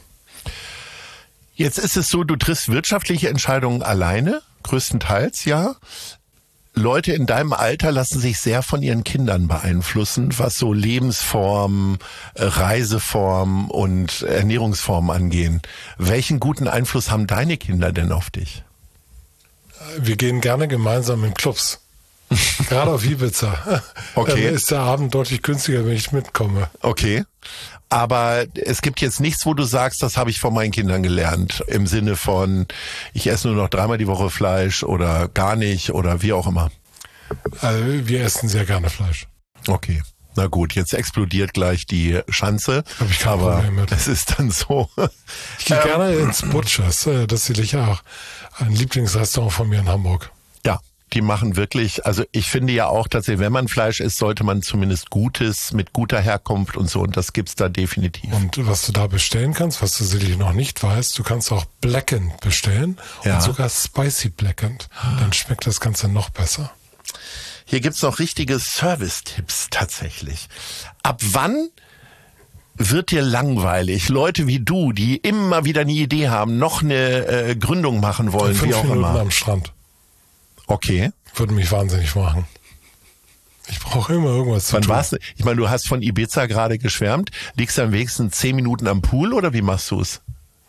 Jetzt ist es so, du triffst wirtschaftliche Entscheidungen alleine, größtenteils, ja. Leute in deinem Alter lassen sich sehr von ihren Kindern beeinflussen, was so Lebensformen, Reiseformen und Ernährungsformen angehen. Welchen guten Einfluss haben deine Kinder denn auf dich? Wir gehen gerne gemeinsam in Clubs. Gerade auf Ibiza. Okay. Dann ist der Abend deutlich günstiger, wenn ich mitkomme. Okay. Aber es gibt jetzt nichts, wo du sagst, das habe ich von meinen Kindern gelernt. Im Sinne von, ich esse nur noch dreimal die Woche Fleisch oder gar nicht oder wie auch immer. Also wir essen sehr gerne Fleisch. Okay. Na gut, jetzt explodiert gleich die Schanze. Hab ich kein aber Problem mit. Es ist dann so. Ich gehe ähm, gerne ins Butchers. Das ist sicherlich auch ein Lieblingsrestaurant von mir in Hamburg. Ja. Die machen wirklich, also ich finde ja auch tatsächlich, wenn man Fleisch isst, sollte man zumindest Gutes mit guter Herkunft und so, und das gibt's da definitiv. Und was du da bestellen kannst, was du sicherlich noch nicht weißt, du kannst auch Blackened bestellen, ja, und sogar Spicy Blackened. Dann schmeckt das Ganze noch besser. Hier gibt's noch richtige Service-Tipps tatsächlich. Ab wann wird dir langweilig? Leute wie du, die immer wieder eine Idee haben, noch eine äh, Gründung machen wollen, Fünf wie auch Minuten immer. am Strand. Okay. Würde mich wahnsinnig machen. Ich brauche immer irgendwas zu Wann tun. war's? Ich meine, du hast von Ibiza gerade geschwärmt. Liegst du am wenigsten zehn Minuten am Pool oder wie machst du es?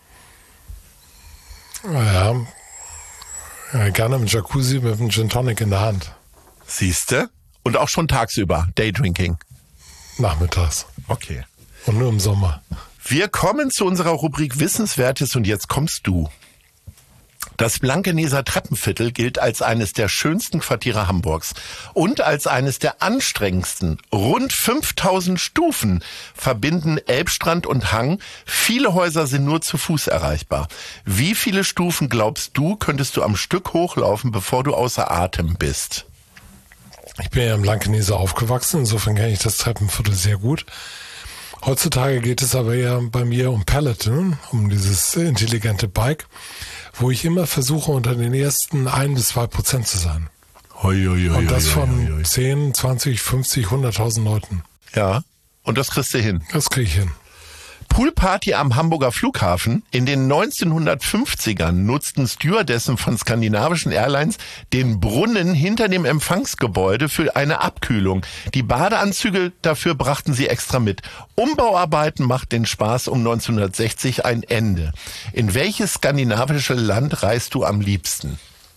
Ja, ja, gerne im Jacuzzi mit einem Gin Tonic in der Hand. Siehste? Und auch schon tagsüber, Daydrinking. Nachmittags. Okay. Und nur im Sommer. Wir kommen zu unserer Rubrik Wissenswertes und jetzt kommst du. Das Blankeneser Treppenviertel gilt als eines der schönsten Quartiere Hamburgs und als eines der anstrengendsten. Rund fünftausend Stufen verbinden Elbstrand und Hang. Viele Häuser sind nur zu Fuß erreichbar. Wie viele Stufen glaubst du, könntest du am Stück hochlaufen, bevor du außer Atem bist? Ich bin ja im Blankeneser aufgewachsen, insofern kenne ich das Treppenviertel sehr gut. Heutzutage geht es aber eher bei mir um Peloton, um dieses intelligente Bike, wo ich immer versuche, unter den ersten ein bis zwei Prozent zu sein. Hoi, hoi, hoi, und das hoi, von hoi, hoi. zehn, zwanzig, fünfzig, hunderttausend Leuten. Ja, und das kriegst du hin. Das kriege ich hin. Poolparty am Hamburger Flughafen. In den neunzehnhundertfünfzigern nutzten Stewardessen von skandinavischen Airlines den Brunnen hinter dem Empfangsgebäude für eine Abkühlung. Die Badeanzüge dafür brachten sie extra mit. Umbauarbeiten machten den Spaß um neunzehnhundertsechzig ein Ende. In welches skandinavische Land reist du am liebsten?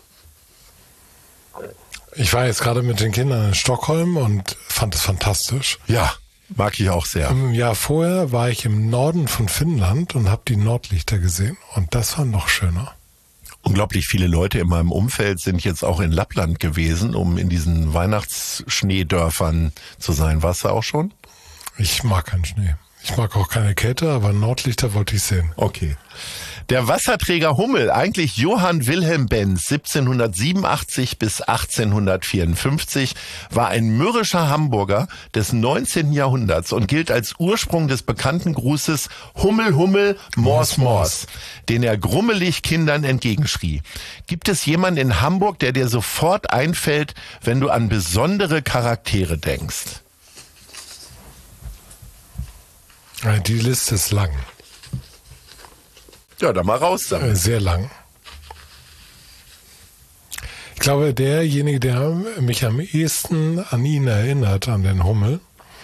Ich war jetzt gerade mit den Kindern in Stockholm und fand es fantastisch. Ja. Mag ich auch sehr. Im Jahr vorher war ich im Norden von Finnland und habe die Nordlichter gesehen. Und das war noch schöner. Unglaublich viele Leute in meinem Umfeld sind jetzt auch in Lappland gewesen, um in diesen Weihnachtsschneedörfern zu sein. Warst du auch schon? Ich mag keinen Schnee. Ich mag auch keine Kälte, aber Nordlichter wollte ich sehen. Okay. Der Wasserträger Hummel, eigentlich Johann Wilhelm Benz, siebzehnhundertsiebenundachtzig bis achtzehnhundertvierundfünfzig, war ein mürrischer Hamburger des neunzehnten Jahrhunderts und gilt als Ursprung des bekannten Grußes Hummel, Hummel, Mors, Mors, den er grummelig Kindern entgegenschrie. Gibt es jemanden in Hamburg, der dir sofort einfällt, wenn du an besondere Charaktere denkst? Die Liste ist lang. Ja, dann mal raus damit. Sehr lang. Ich glaube, derjenige, der mich am ehesten an ihn erinnert, an den Hummel,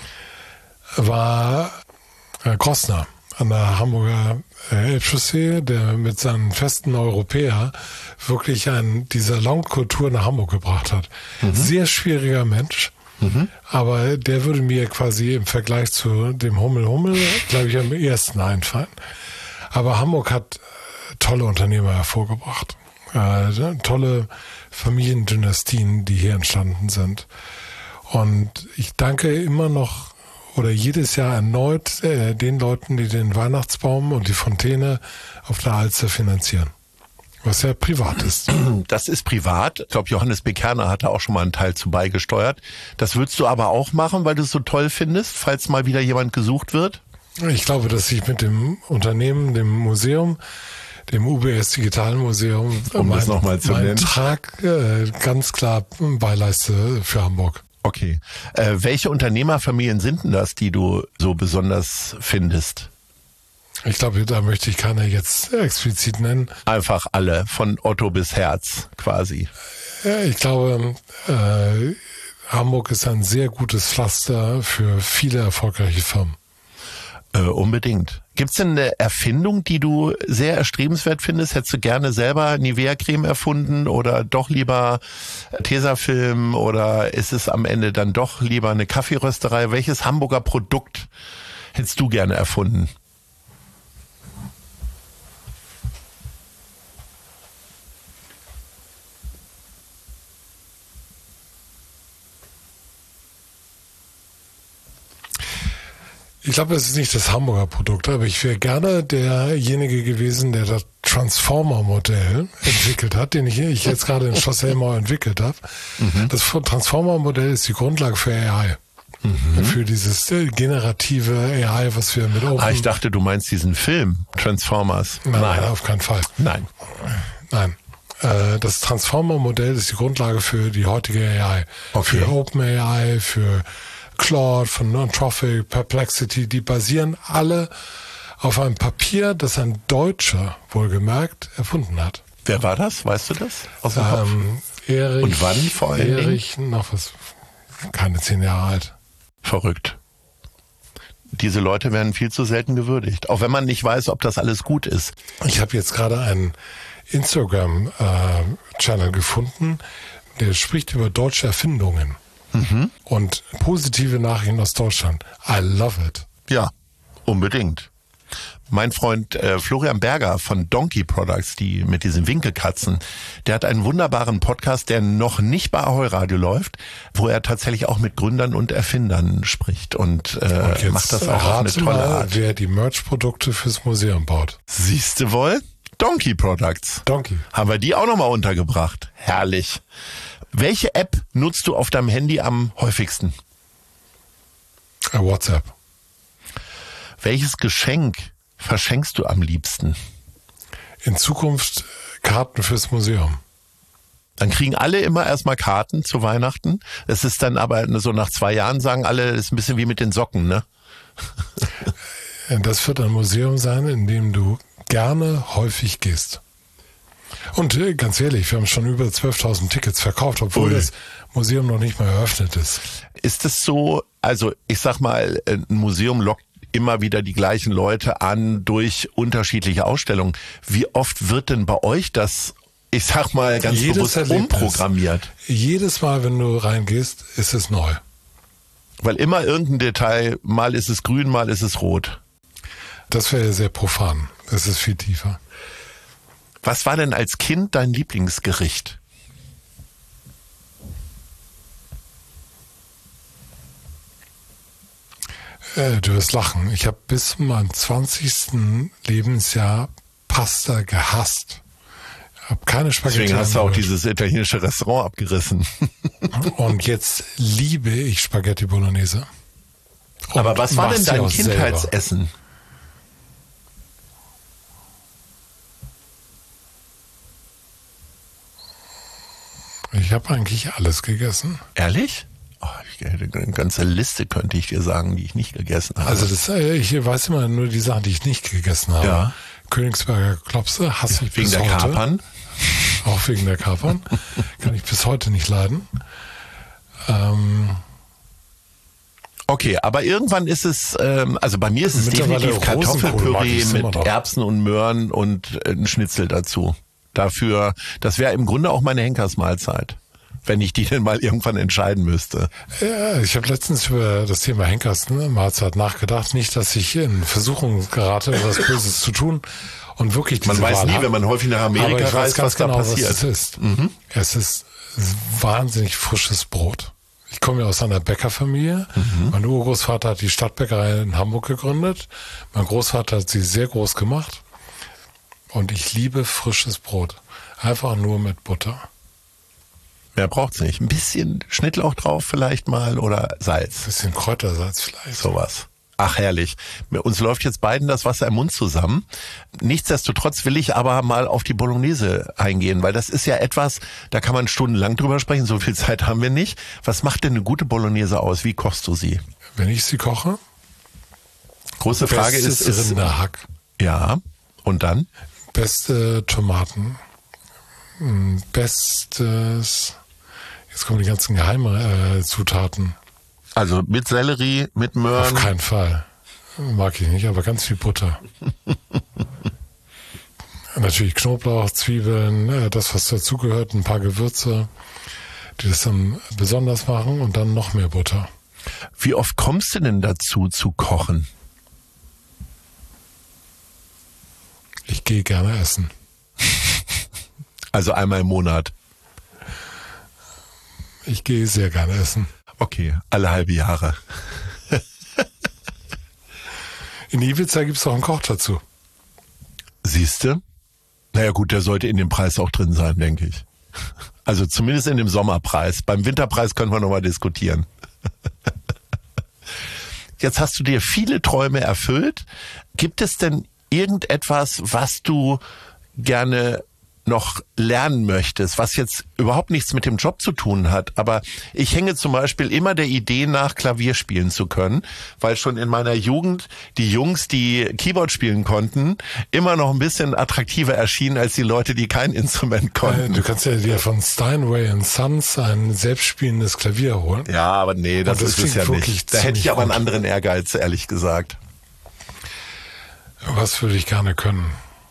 war Grossner an der Hamburger Elbchaussee, der mit seinen festen Europäer wirklich ein, die Salonkultur nach Hamburg gebracht hat. Mhm. Sehr schwieriger Mensch. Mhm. Aber der würde mir quasi im Vergleich zu dem Hummel Hummel, glaube ich, am ehesten einfallen. Aber Hamburg hat tolle Unternehmer hervorgebracht. Äh, tolle Familiendynastien, die hier entstanden sind. Und ich danke immer noch oder jedes Jahr erneut äh, den Leuten, die den Weihnachtsbaum und die Fontäne auf der Alster finanzieren. Was ja privat ist. Das ist privat. Ich glaube, Johannes Bekerner hat da auch schon mal einen Teil zu beigesteuert. Das würdest du aber auch machen, weil du es so toll findest, falls mal wieder jemand gesucht wird? Ich glaube, dass ich mit dem Unternehmen, dem Museum, dem U B S Digitalen Museum, um mein, das noch mal zu meinen nennen, Trag äh, ganz klar beileiste für Hamburg. Okay. Äh, welche Unternehmerfamilien sind denn das, die du so besonders findest? Ich glaube, da möchte ich keine jetzt explizit nennen. Einfach alle, von Otto bis Herz quasi. Ja, ich glaube, äh, Hamburg ist ein sehr gutes Pflaster für viele erfolgreiche Firmen. Äh, unbedingt. Gibt's denn eine Erfindung, die du sehr erstrebenswert findest? Hättest du gerne selber Nivea-Creme erfunden oder doch lieber Tesafilm oder ist es am Ende dann doch lieber eine Kaffeerösterei? Welches Hamburger Produkt hättest du gerne erfunden? Ich glaube, es ist nicht das Hamburger Produkt, aber ich wäre gerne derjenige gewesen, der das Transformer-Modell entwickelt hat, den ich, ich jetzt gerade in Schloss Helmau entwickelt habe. Mhm. Das Transformer-Modell ist die Grundlage für A I. Mhm. Für dieses generative A I, was wir mit Open... Ah, ich dachte, du meinst diesen Film, Transformers. Nein, nein, auf keinen Fall. Nein. Nein. Das Transformer-Modell ist die Grundlage für die heutige A I. Okay. Für OpenAI, für Claude, von Anthropic, Perplexity, die basieren alle auf einem Papier, das ein Deutscher, wohlgemerkt, erfunden hat. Wer war das? Weißt du das? Aus dem ähm, Erich, Und wann vor allem? Erich, noch was, keine zehn Jahre alt. Verrückt. Diese Leute werden viel zu selten gewürdigt. Auch wenn man nicht weiß, ob das alles gut ist. Ich habe jetzt gerade einen Instagram-Channel äh, gefunden, der spricht über deutsche Erfindungen. Mhm. Und positive Nachrichten aus Deutschland. I love it. Ja, unbedingt. Mein Freund äh, Florian Berger von Donkey Products, die mit diesen Winkelkatzen, der hat einen wunderbaren Podcast, der noch nicht bei Ahoi Radio läuft, wo er tatsächlich auch mit Gründern und Erfindern spricht und, äh, und macht das auch auf eine tolle mal, Art. Wer die Merch-Produkte fürs Museum baut. Siehste wohl? Donkey Products. Donkey. Haben wir die auch nochmal untergebracht. Herrlich. Welche App nutzt du auf deinem Handy am häufigsten? WhatsApp. Welches Geschenk verschenkst du am liebsten? In Zukunft Karten fürs Museum. Dann kriegen alle immer erstmal Karten zu Weihnachten. Es ist dann aber so nach zwei Jahren sagen alle, es ist ein bisschen wie mit den Socken, ne? Das wird ein Museum sein, in dem du gerne häufig gehst. Und äh, ganz ehrlich, wir haben schon über zwölftausend Tickets verkauft, obwohl Ui. das Museum noch nicht mal eröffnet ist. Ist es so, also ich sag mal, ein Museum lockt immer wieder die gleichen Leute an durch unterschiedliche Ausstellungen. Wie oft wird denn bei euch das, ich sag mal, ganz Jedes bewusst Erlebnis, umprogrammiert? Jedes Mal, wenn du reingehst, ist es neu. Weil immer irgendein Detail, mal ist es grün, mal ist es rot. Das wäre sehr profan. Das ist viel tiefer. Was war denn als Kind dein Lieblingsgericht? Äh, du wirst lachen. Ich habe bis zu meinem zwanzigsten Lebensjahr Pasta gehasst. Ich habe keine Spaghetti. Deswegen hast du auch dieses italienische Restaurant abgerissen. Und jetzt liebe ich Spaghetti Bolognese. Und aber was war denn dein Kindheitsessen? Selber. Ich habe eigentlich alles gegessen. Ehrlich? Oh, ich, eine ganze Liste könnte ich dir sagen, die ich nicht gegessen habe. Also das, ich weiß immer nur die Sachen, die ich nicht gegessen habe. Ja. Königsberger Klopse hasse ich wegen bis der heute. Kapern? Auch wegen der Kapern. Kann ich bis heute nicht leiden. Ähm, okay, aber irgendwann ist es, ähm, also bei mir ist es definitiv Kartoffelpüree mit Erbsen und Möhren und ein Schnitzel dazu. Dafür, das wäre im Grunde auch meine Henkersmahlzeit. wenn ich die denn mal irgendwann entscheiden müsste. Ja, ich habe letztens über das Thema Henkers, ne, Mahlzeit nachgedacht. Nicht, dass ich in Versuchung gerate, etwas Böses zu tun. Und wirklich diese Man weiß Wahl nie, habe. wenn man häufig nach Amerika Aber ich weiß reist, ganz was da genau, passiert. was es ist. Mhm. Es ist wahnsinnig frisches Brot. Ich komme ja aus einer Bäckerfamilie. Mhm. Mein Urgroßvater hat die Stadtbäckerei in Hamburg gegründet. Mein Großvater hat sie sehr groß gemacht. Und ich liebe frisches Brot. Einfach nur mit Butter. Mehr braucht's nicht. Ein bisschen Schnittlauch drauf vielleicht mal oder Salz. Ein bisschen Kräutersalz vielleicht. Sowas. Ach, herrlich. Uns läuft jetzt beiden das Wasser im Mund zusammen. Nichtsdestotrotz will ich aber mal auf die Bolognese eingehen, weil das ist ja etwas, da kann man stundenlang drüber sprechen. So viel Zeit haben wir nicht. Was macht denn eine gute Bolognese aus? Wie kochst du sie? Wenn ich sie koche? Große Frage ist, ist Rinderhack. Ja. Und dann? Beste Tomaten. Bestes, jetzt kommen die ganzen geheimen äh, Zutaten. Also mit Sellerie, mit Möhren? Auf keinen Fall. Mag ich nicht, aber ganz viel Butter. Natürlich Knoblauch, Zwiebeln, äh, das was dazugehört, ein paar Gewürze, die das dann besonders machen und dann noch mehr Butter. Wie oft kommst du denn dazu zu kochen? Ich gehe gerne essen. Also einmal im Monat? Ich gehe sehr gerne essen. Okay, alle halbe Jahre. In Ibiza gibt es auch einen Koch dazu. Siehste? Naja gut, der sollte in dem Preis auch drin sein, denke ich. Also zumindest in dem Sommerpreis. Beim Winterpreis können wir nochmal diskutieren. Jetzt hast du dir viele Träume erfüllt. Gibt es denn irgendetwas, was du gerne noch lernen möchtest, was jetzt überhaupt nichts mit dem Job zu tun hat, aber ich hänge zum Beispiel immer der Idee nach, Klavier spielen zu können, weil schon in meiner Jugend die Jungs, die Keyboard spielen konnten, immer noch ein bisschen attraktiver erschienen als die Leute, die kein Instrument konnten. Du kannst ja dir von Steinway and Sons ein selbstspielendes Klavier holen. Ja, aber nee, das, das ist es ja nicht. Da hätte ich aber einen anderen Ehrgeiz, ehrlich gesagt. Was würde ich gerne können?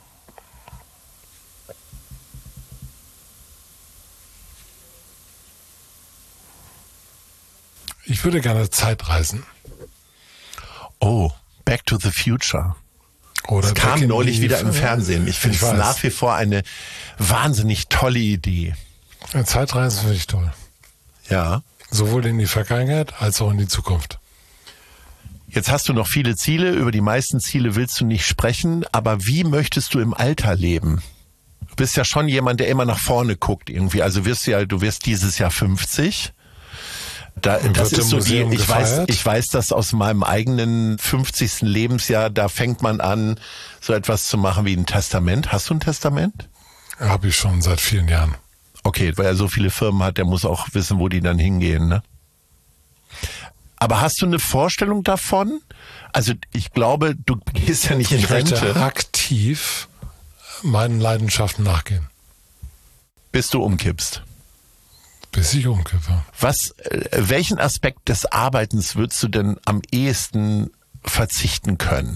Ich würde gerne Zeitreisen. Oh, Back to the Future. Oder das kam neulich wieder im Fernsehen. Ich finde es nach wie vor eine wahnsinnig tolle Idee. Zeitreisen finde ich toll. Ja. Sowohl in die Vergangenheit als auch in die Zukunft. Jetzt hast du noch viele Ziele. Über die meisten Ziele willst du nicht sprechen. Aber wie möchtest du im Alter leben? Du bist ja schon jemand, der immer nach vorne guckt irgendwie. Also wirst du ja, du wirst dieses Jahr fünfzig. Da, das ist so die, ich weiß, ich weiß das aus meinem eigenen fünfzigsten Lebensjahr, da fängt man an, so etwas zu machen wie ein Testament. Hast du ein Testament? Habe ich schon seit vielen Jahren. Okay, weil er so viele Firmen hat, der muss auch wissen, wo die dann hingehen, ne? Aber hast du eine Vorstellung davon? Also ich glaube, du gehst ja nicht in Rente. Ich möchte aktiv meinen Leidenschaften nachgehen. Bis du umkippst. Bis ich umkippe. Was, welchen Aspekt des Arbeitens würdest du denn am ehesten verzichten können?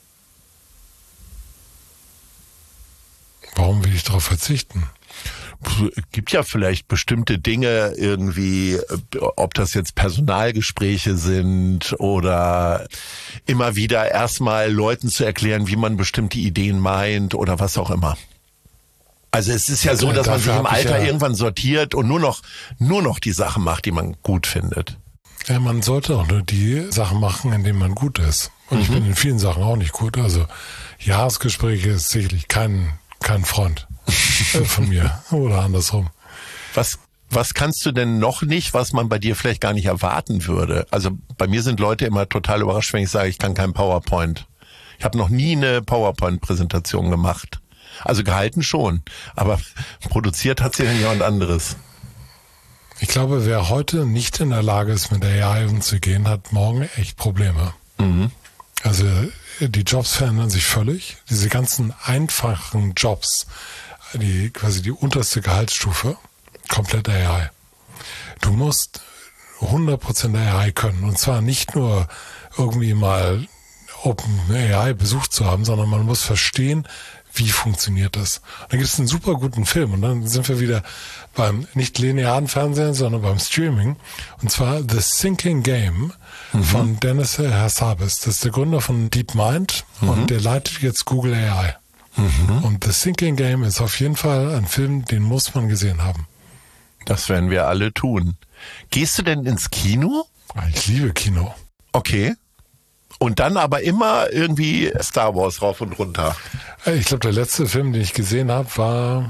Warum will ich darauf verzichten? Es gibt ja vielleicht bestimmte Dinge irgendwie, ob das jetzt Personalgespräche sind oder immer wieder erstmal Leuten zu erklären, wie man bestimmte Ideen meint oder was auch immer. Also es ist ja so, dass man sich im Alter ja irgendwann sortiert und nur noch, nur noch die Sachen macht, die man gut findet. Ja, man sollte auch nur die Sachen machen, in denen man gut ist. Und mhm. ich bin in vielen Sachen auch nicht gut. Also Jahresgespräche ist sicherlich kein, kein Freund von mir oder andersrum. Was, was kannst du denn noch nicht, was man bei dir vielleicht gar nicht erwarten würde? Also bei mir sind Leute immer total überrascht, wenn ich sage, ich kann kein PowerPoint. Ich habe noch nie eine PowerPoint-Präsentation gemacht. Also gehalten schon, aber produziert hat sie dann jemand anderes. Ich glaube, wer heute nicht in der Lage ist, mit der A I umzugehen, hat morgen echt Probleme. Mhm. Also die Jobs verändern sich völlig. Diese ganzen einfachen Jobs, die quasi die unterste Gehaltsstufe, komplett A I. Du musst hundert Prozent A I können. Und zwar nicht nur irgendwie mal OpenAI besucht zu haben, sondern man muss verstehen, wie funktioniert das? Und dann gibt es einen super guten Film und dann sind wir wieder beim nicht linearen Fernsehen, sondern beim Streaming. Und zwar The Thinking Game mhm. von Dennis Hassabis. Das ist der Gründer von DeepMind mhm. und der leitet jetzt Google A I. Mhm. Und The Thinking Game ist auf jeden Fall ein Film, den muss man gesehen haben. Das werden wir alle tun. Gehst du denn ins Kino? Ich liebe Kino. Okay. Und dann aber immer irgendwie Star Wars rauf und runter. Ich glaube, der letzte Film, den ich gesehen habe, war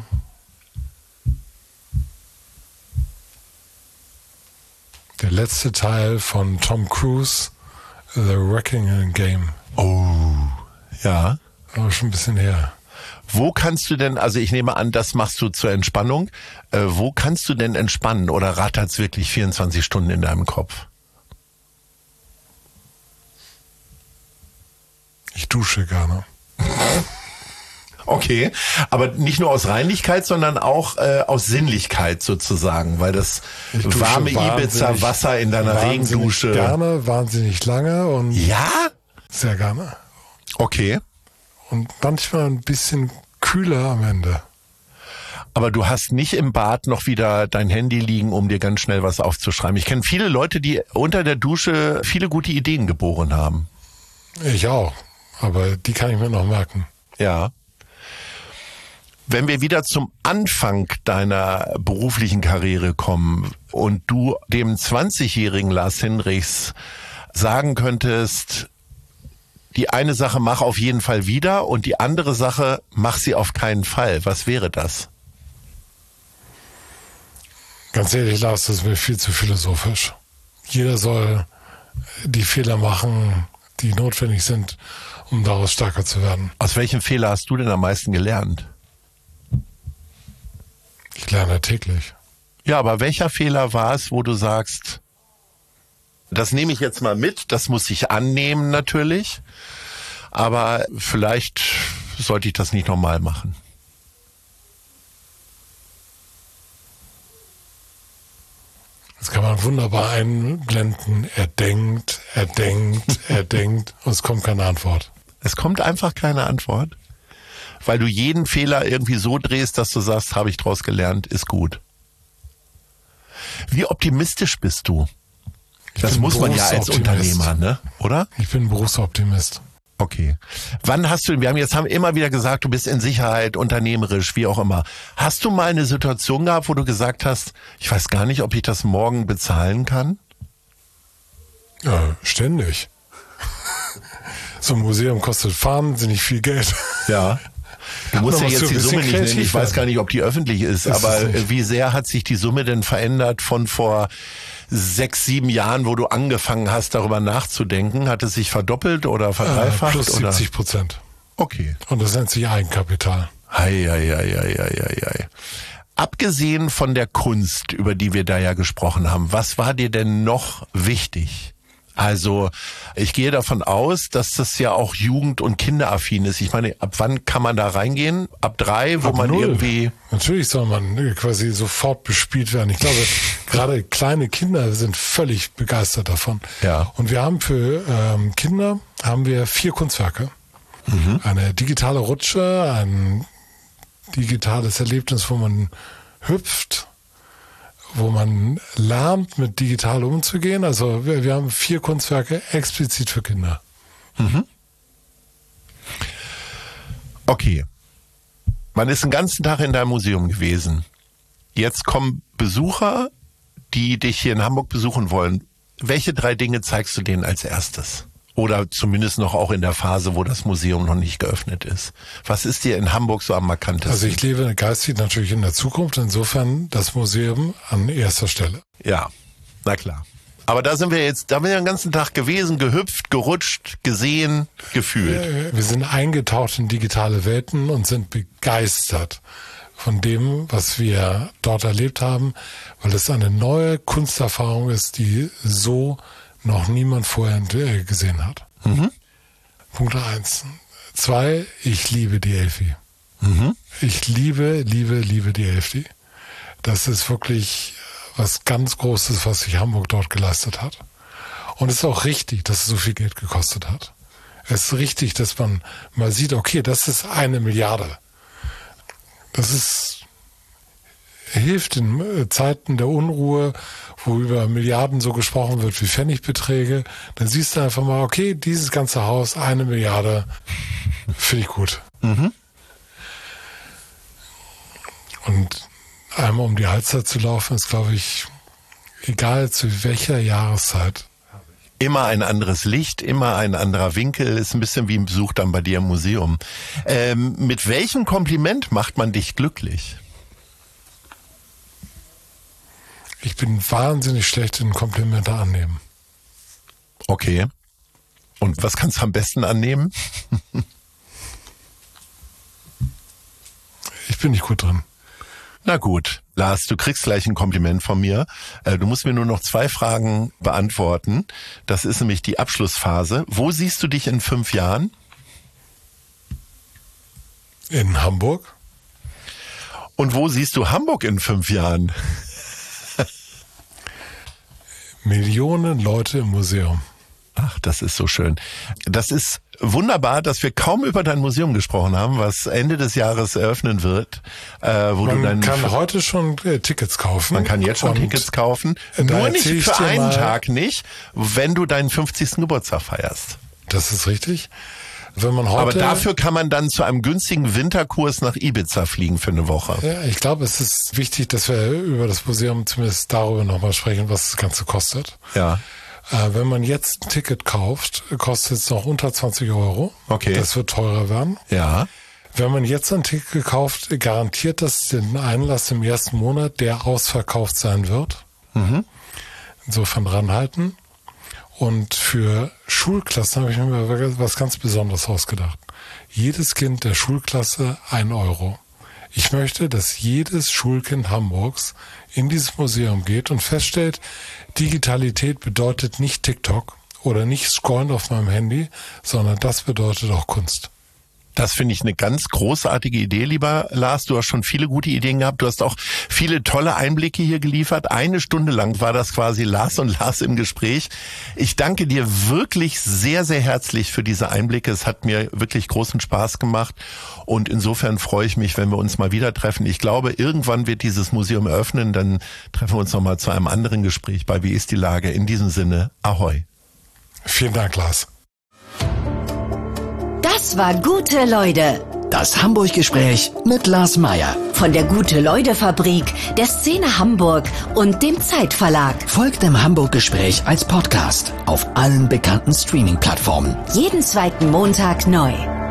der letzte Teil von Tom Cruise, The Wrecking Game. Oh, ja. Aber schon ein bisschen her. Wo kannst du denn, also ich nehme an, das machst du zur Entspannung, äh, wo kannst du denn entspannen oder rattert's wirklich vierundzwanzig Stunden in deinem Kopf? Ich dusche gerne. Okay, aber nicht nur aus Reinlichkeit, sondern auch äh, aus Sinnlichkeit sozusagen, weil das warme Ibiza-Wasser in deiner Regendusche... Gerne, wahnsinnig lange und... Ja? Sehr gerne. Okay. Und manchmal ein bisschen kühler am Ende. Aber du hast nicht im Bad noch wieder dein Handy liegen, um dir ganz schnell was aufzuschreiben. Ich kenne viele Leute, die unter der Dusche viele gute Ideen geboren haben. Ich auch. Aber die kann ich mir noch merken. Ja. Wenn wir wieder zum Anfang deiner beruflichen Karriere kommen und du dem zwanzigjährigen Lars Hinrichs sagen könntest, die eine Sache mach auf jeden Fall wieder und die andere Sache mach sie auf keinen Fall. Was wäre das? Ganz ehrlich, Lars, das ist mir viel zu philosophisch. Jeder soll die Fehler machen, die notwendig sind, um daraus stärker zu werden. Aus welchem Fehler hast du denn am meisten gelernt? Ich lerne täglich. Ja, aber welcher Fehler war es, wo du sagst, das nehme ich jetzt mal mit, das muss ich annehmen natürlich, aber vielleicht sollte ich das nicht nochmal machen? Das kann man wunderbar einblenden. Er denkt, er denkt, er denkt und es kommt keine Antwort. Es kommt einfach keine Antwort, weil du jeden Fehler irgendwie so drehst, dass du sagst, habe ich draus gelernt, ist gut. Wie optimistisch bist du? Ich das muss man ja als Unternehmer, ne? Oder? Ich bin Berufsoptimist. Okay. Wann hast du, wir haben jetzt haben immer wieder gesagt, du bist in Sicherheit, unternehmerisch, wie auch immer. Hast du mal eine Situation gehabt, wo du gesagt hast, ich weiß gar nicht, ob ich das morgen bezahlen kann? Ja, ständig. So ein Museum kostet wahnsinnig viel Geld. Ja. Du musst ja jetzt die Summe nicht nennen. Ich weiß gar nicht, ob die öffentlich ist, ist aber wie sehr hat sich die Summe denn verändert von vor sechs, sieben Jahren, wo du angefangen hast, darüber nachzudenken? Hat es sich verdoppelt oder verdreifacht? Äh, plus siebzig Prozent. Okay. Und das nennt sich Eigenkapital. Hei, hei, hei, hei, hei, hei. Abgesehen von der Kunst, über die wir da ja gesprochen haben, was war dir denn noch wichtig? Also ich gehe davon aus, dass das ja auch jugend- und kinderaffin ist. Ich meine, ab wann kann man da reingehen? Ab drei, wo ab man null. irgendwie... Natürlich soll man quasi sofort bespielt werden. Ich glaube, gerade kleine Kinder sind völlig begeistert davon. Ja. Und wir haben für ähm, Kinder haben wir vier Kunstwerke. Mhm. Eine digitale Rutsche, ein digitales Erlebnis, wo man hüpft, wo man lernt, mit digital umzugehen. Also wir, wir haben vier Kunstwerke explizit für Kinder. Mhm. Okay. Man ist den ganzen Tag in deinem Museum gewesen. Jetzt kommen Besucher, die dich hier in Hamburg besuchen wollen. Welche drei Dinge zeigst du denen als erstes? Oder zumindest noch auch in der Phase, wo das Museum noch nicht geöffnet ist. Was ist dir in Hamburg so am markantesten? Also ich lebe geistig natürlich in der Zukunft, insofern das Museum an erster Stelle. Ja, na klar. Aber da sind wir jetzt, da sind wir den ganzen Tag gewesen, gehüpft, gerutscht, gesehen, gefühlt. Wir sind eingetaucht in digitale Welten und sind begeistert von dem, was wir dort erlebt haben, weil es eine neue Kunsterfahrung ist, die so noch niemand vorher gesehen hat. Mhm. Punkt eins. Zwei, ich liebe die Elfi. Mhm. Ich liebe, liebe, liebe die Elfi. Das ist wirklich was ganz Großes, was sich Hamburg dort geleistet hat. Und es ist auch richtig, dass es so viel Geld gekostet hat. Es ist richtig, dass man mal sieht, okay, das ist eine Milliarde. Das ist, hilft in Zeiten der Unruhe, wo über Milliarden so gesprochen wird wie Pfennigbeträge. Dann siehst du einfach mal, okay, dieses ganze Haus, eine Milliarde, finde ich gut. Mhm. Und einmal um die Halbzeit zu laufen, ist, glaube ich, egal zu welcher Jahreszeit. Immer ein anderes Licht, immer ein anderer Winkel, ist ein bisschen wie ein Besuch dann bei dir im Museum. Ähm, mit welchem Kompliment macht man dich glücklich? Ich bin wahnsinnig schlecht in Komplimente annehmen. Okay. Und was kannst du am besten annehmen? Ich bin nicht gut drin. Na gut, Lars, du kriegst gleich ein Kompliment von mir. Du musst mir nur noch zwei Fragen beantworten. Das ist nämlich die Abschlussphase. Wo siehst du dich in fünf Jahren? In Hamburg. Und wo siehst du Hamburg in fünf Jahren? Millionen Leute im Museum. Ach, das ist so schön. Das ist wunderbar, dass wir kaum über dein Museum gesprochen haben, was Ende des Jahres eröffnen wird. Äh, wo man du dann kann heute schon äh, Tickets kaufen. Man kann jetzt schon Und Tickets kaufen. Nur nicht für einen Tag nicht, wenn du deinen fünfzigsten Geburtstag feierst. Das ist richtig. Wenn man heute, aber dafür kann man dann zu einem günstigen Winterkurs nach Ibiza fliegen für eine Woche. Ja, ich glaube, es ist wichtig, dass wir über das Museum zumindest darüber nochmal sprechen, was das Ganze kostet. Ja. Äh, wenn man jetzt ein Ticket kauft, kostet es noch unter zwanzig Euro. Okay. Das wird teurer werden. Ja. Wenn man jetzt ein Ticket kauft, garantiert das den Einlass im ersten Monat, der ausverkauft sein wird. Mhm. Insofern ranhalten. Und für Schulklassen habe ich mir was ganz Besonderes ausgedacht. Jedes Kind der Schulklasse ein Euro. Ich möchte, dass jedes Schulkind Hamburgs in dieses Museum geht und feststellt, Digitalität bedeutet nicht TikTok oder nicht Scrollen auf meinem Handy, sondern das bedeutet auch Kunst. Das finde ich eine ganz großartige Idee, lieber Lars. Du hast schon viele gute Ideen gehabt. Du hast auch viele tolle Einblicke hier geliefert. Eine Stunde lang war das quasi Lars und Lars im Gespräch. Ich danke dir wirklich sehr, sehr herzlich für diese Einblicke. Es hat mir wirklich großen Spaß gemacht. Und insofern freue ich mich, wenn wir uns mal wieder treffen. Ich glaube, irgendwann wird dieses Museum eröffnen. Dann treffen wir uns nochmal zu einem anderen Gespräch bei Wie ist die Lage? In diesem Sinne, Ahoi. Vielen Dank, Lars. Das war Gute Leute. Das Hamburg-Gespräch mit Lars Meyer. Von der Gute-Leute-Fabrik, der Szene Hamburg und dem Zeitverlag. Folgt dem Hamburg-Gespräch als Podcast auf allen bekannten Streaming-Plattformen. Jeden zweiten Montag neu.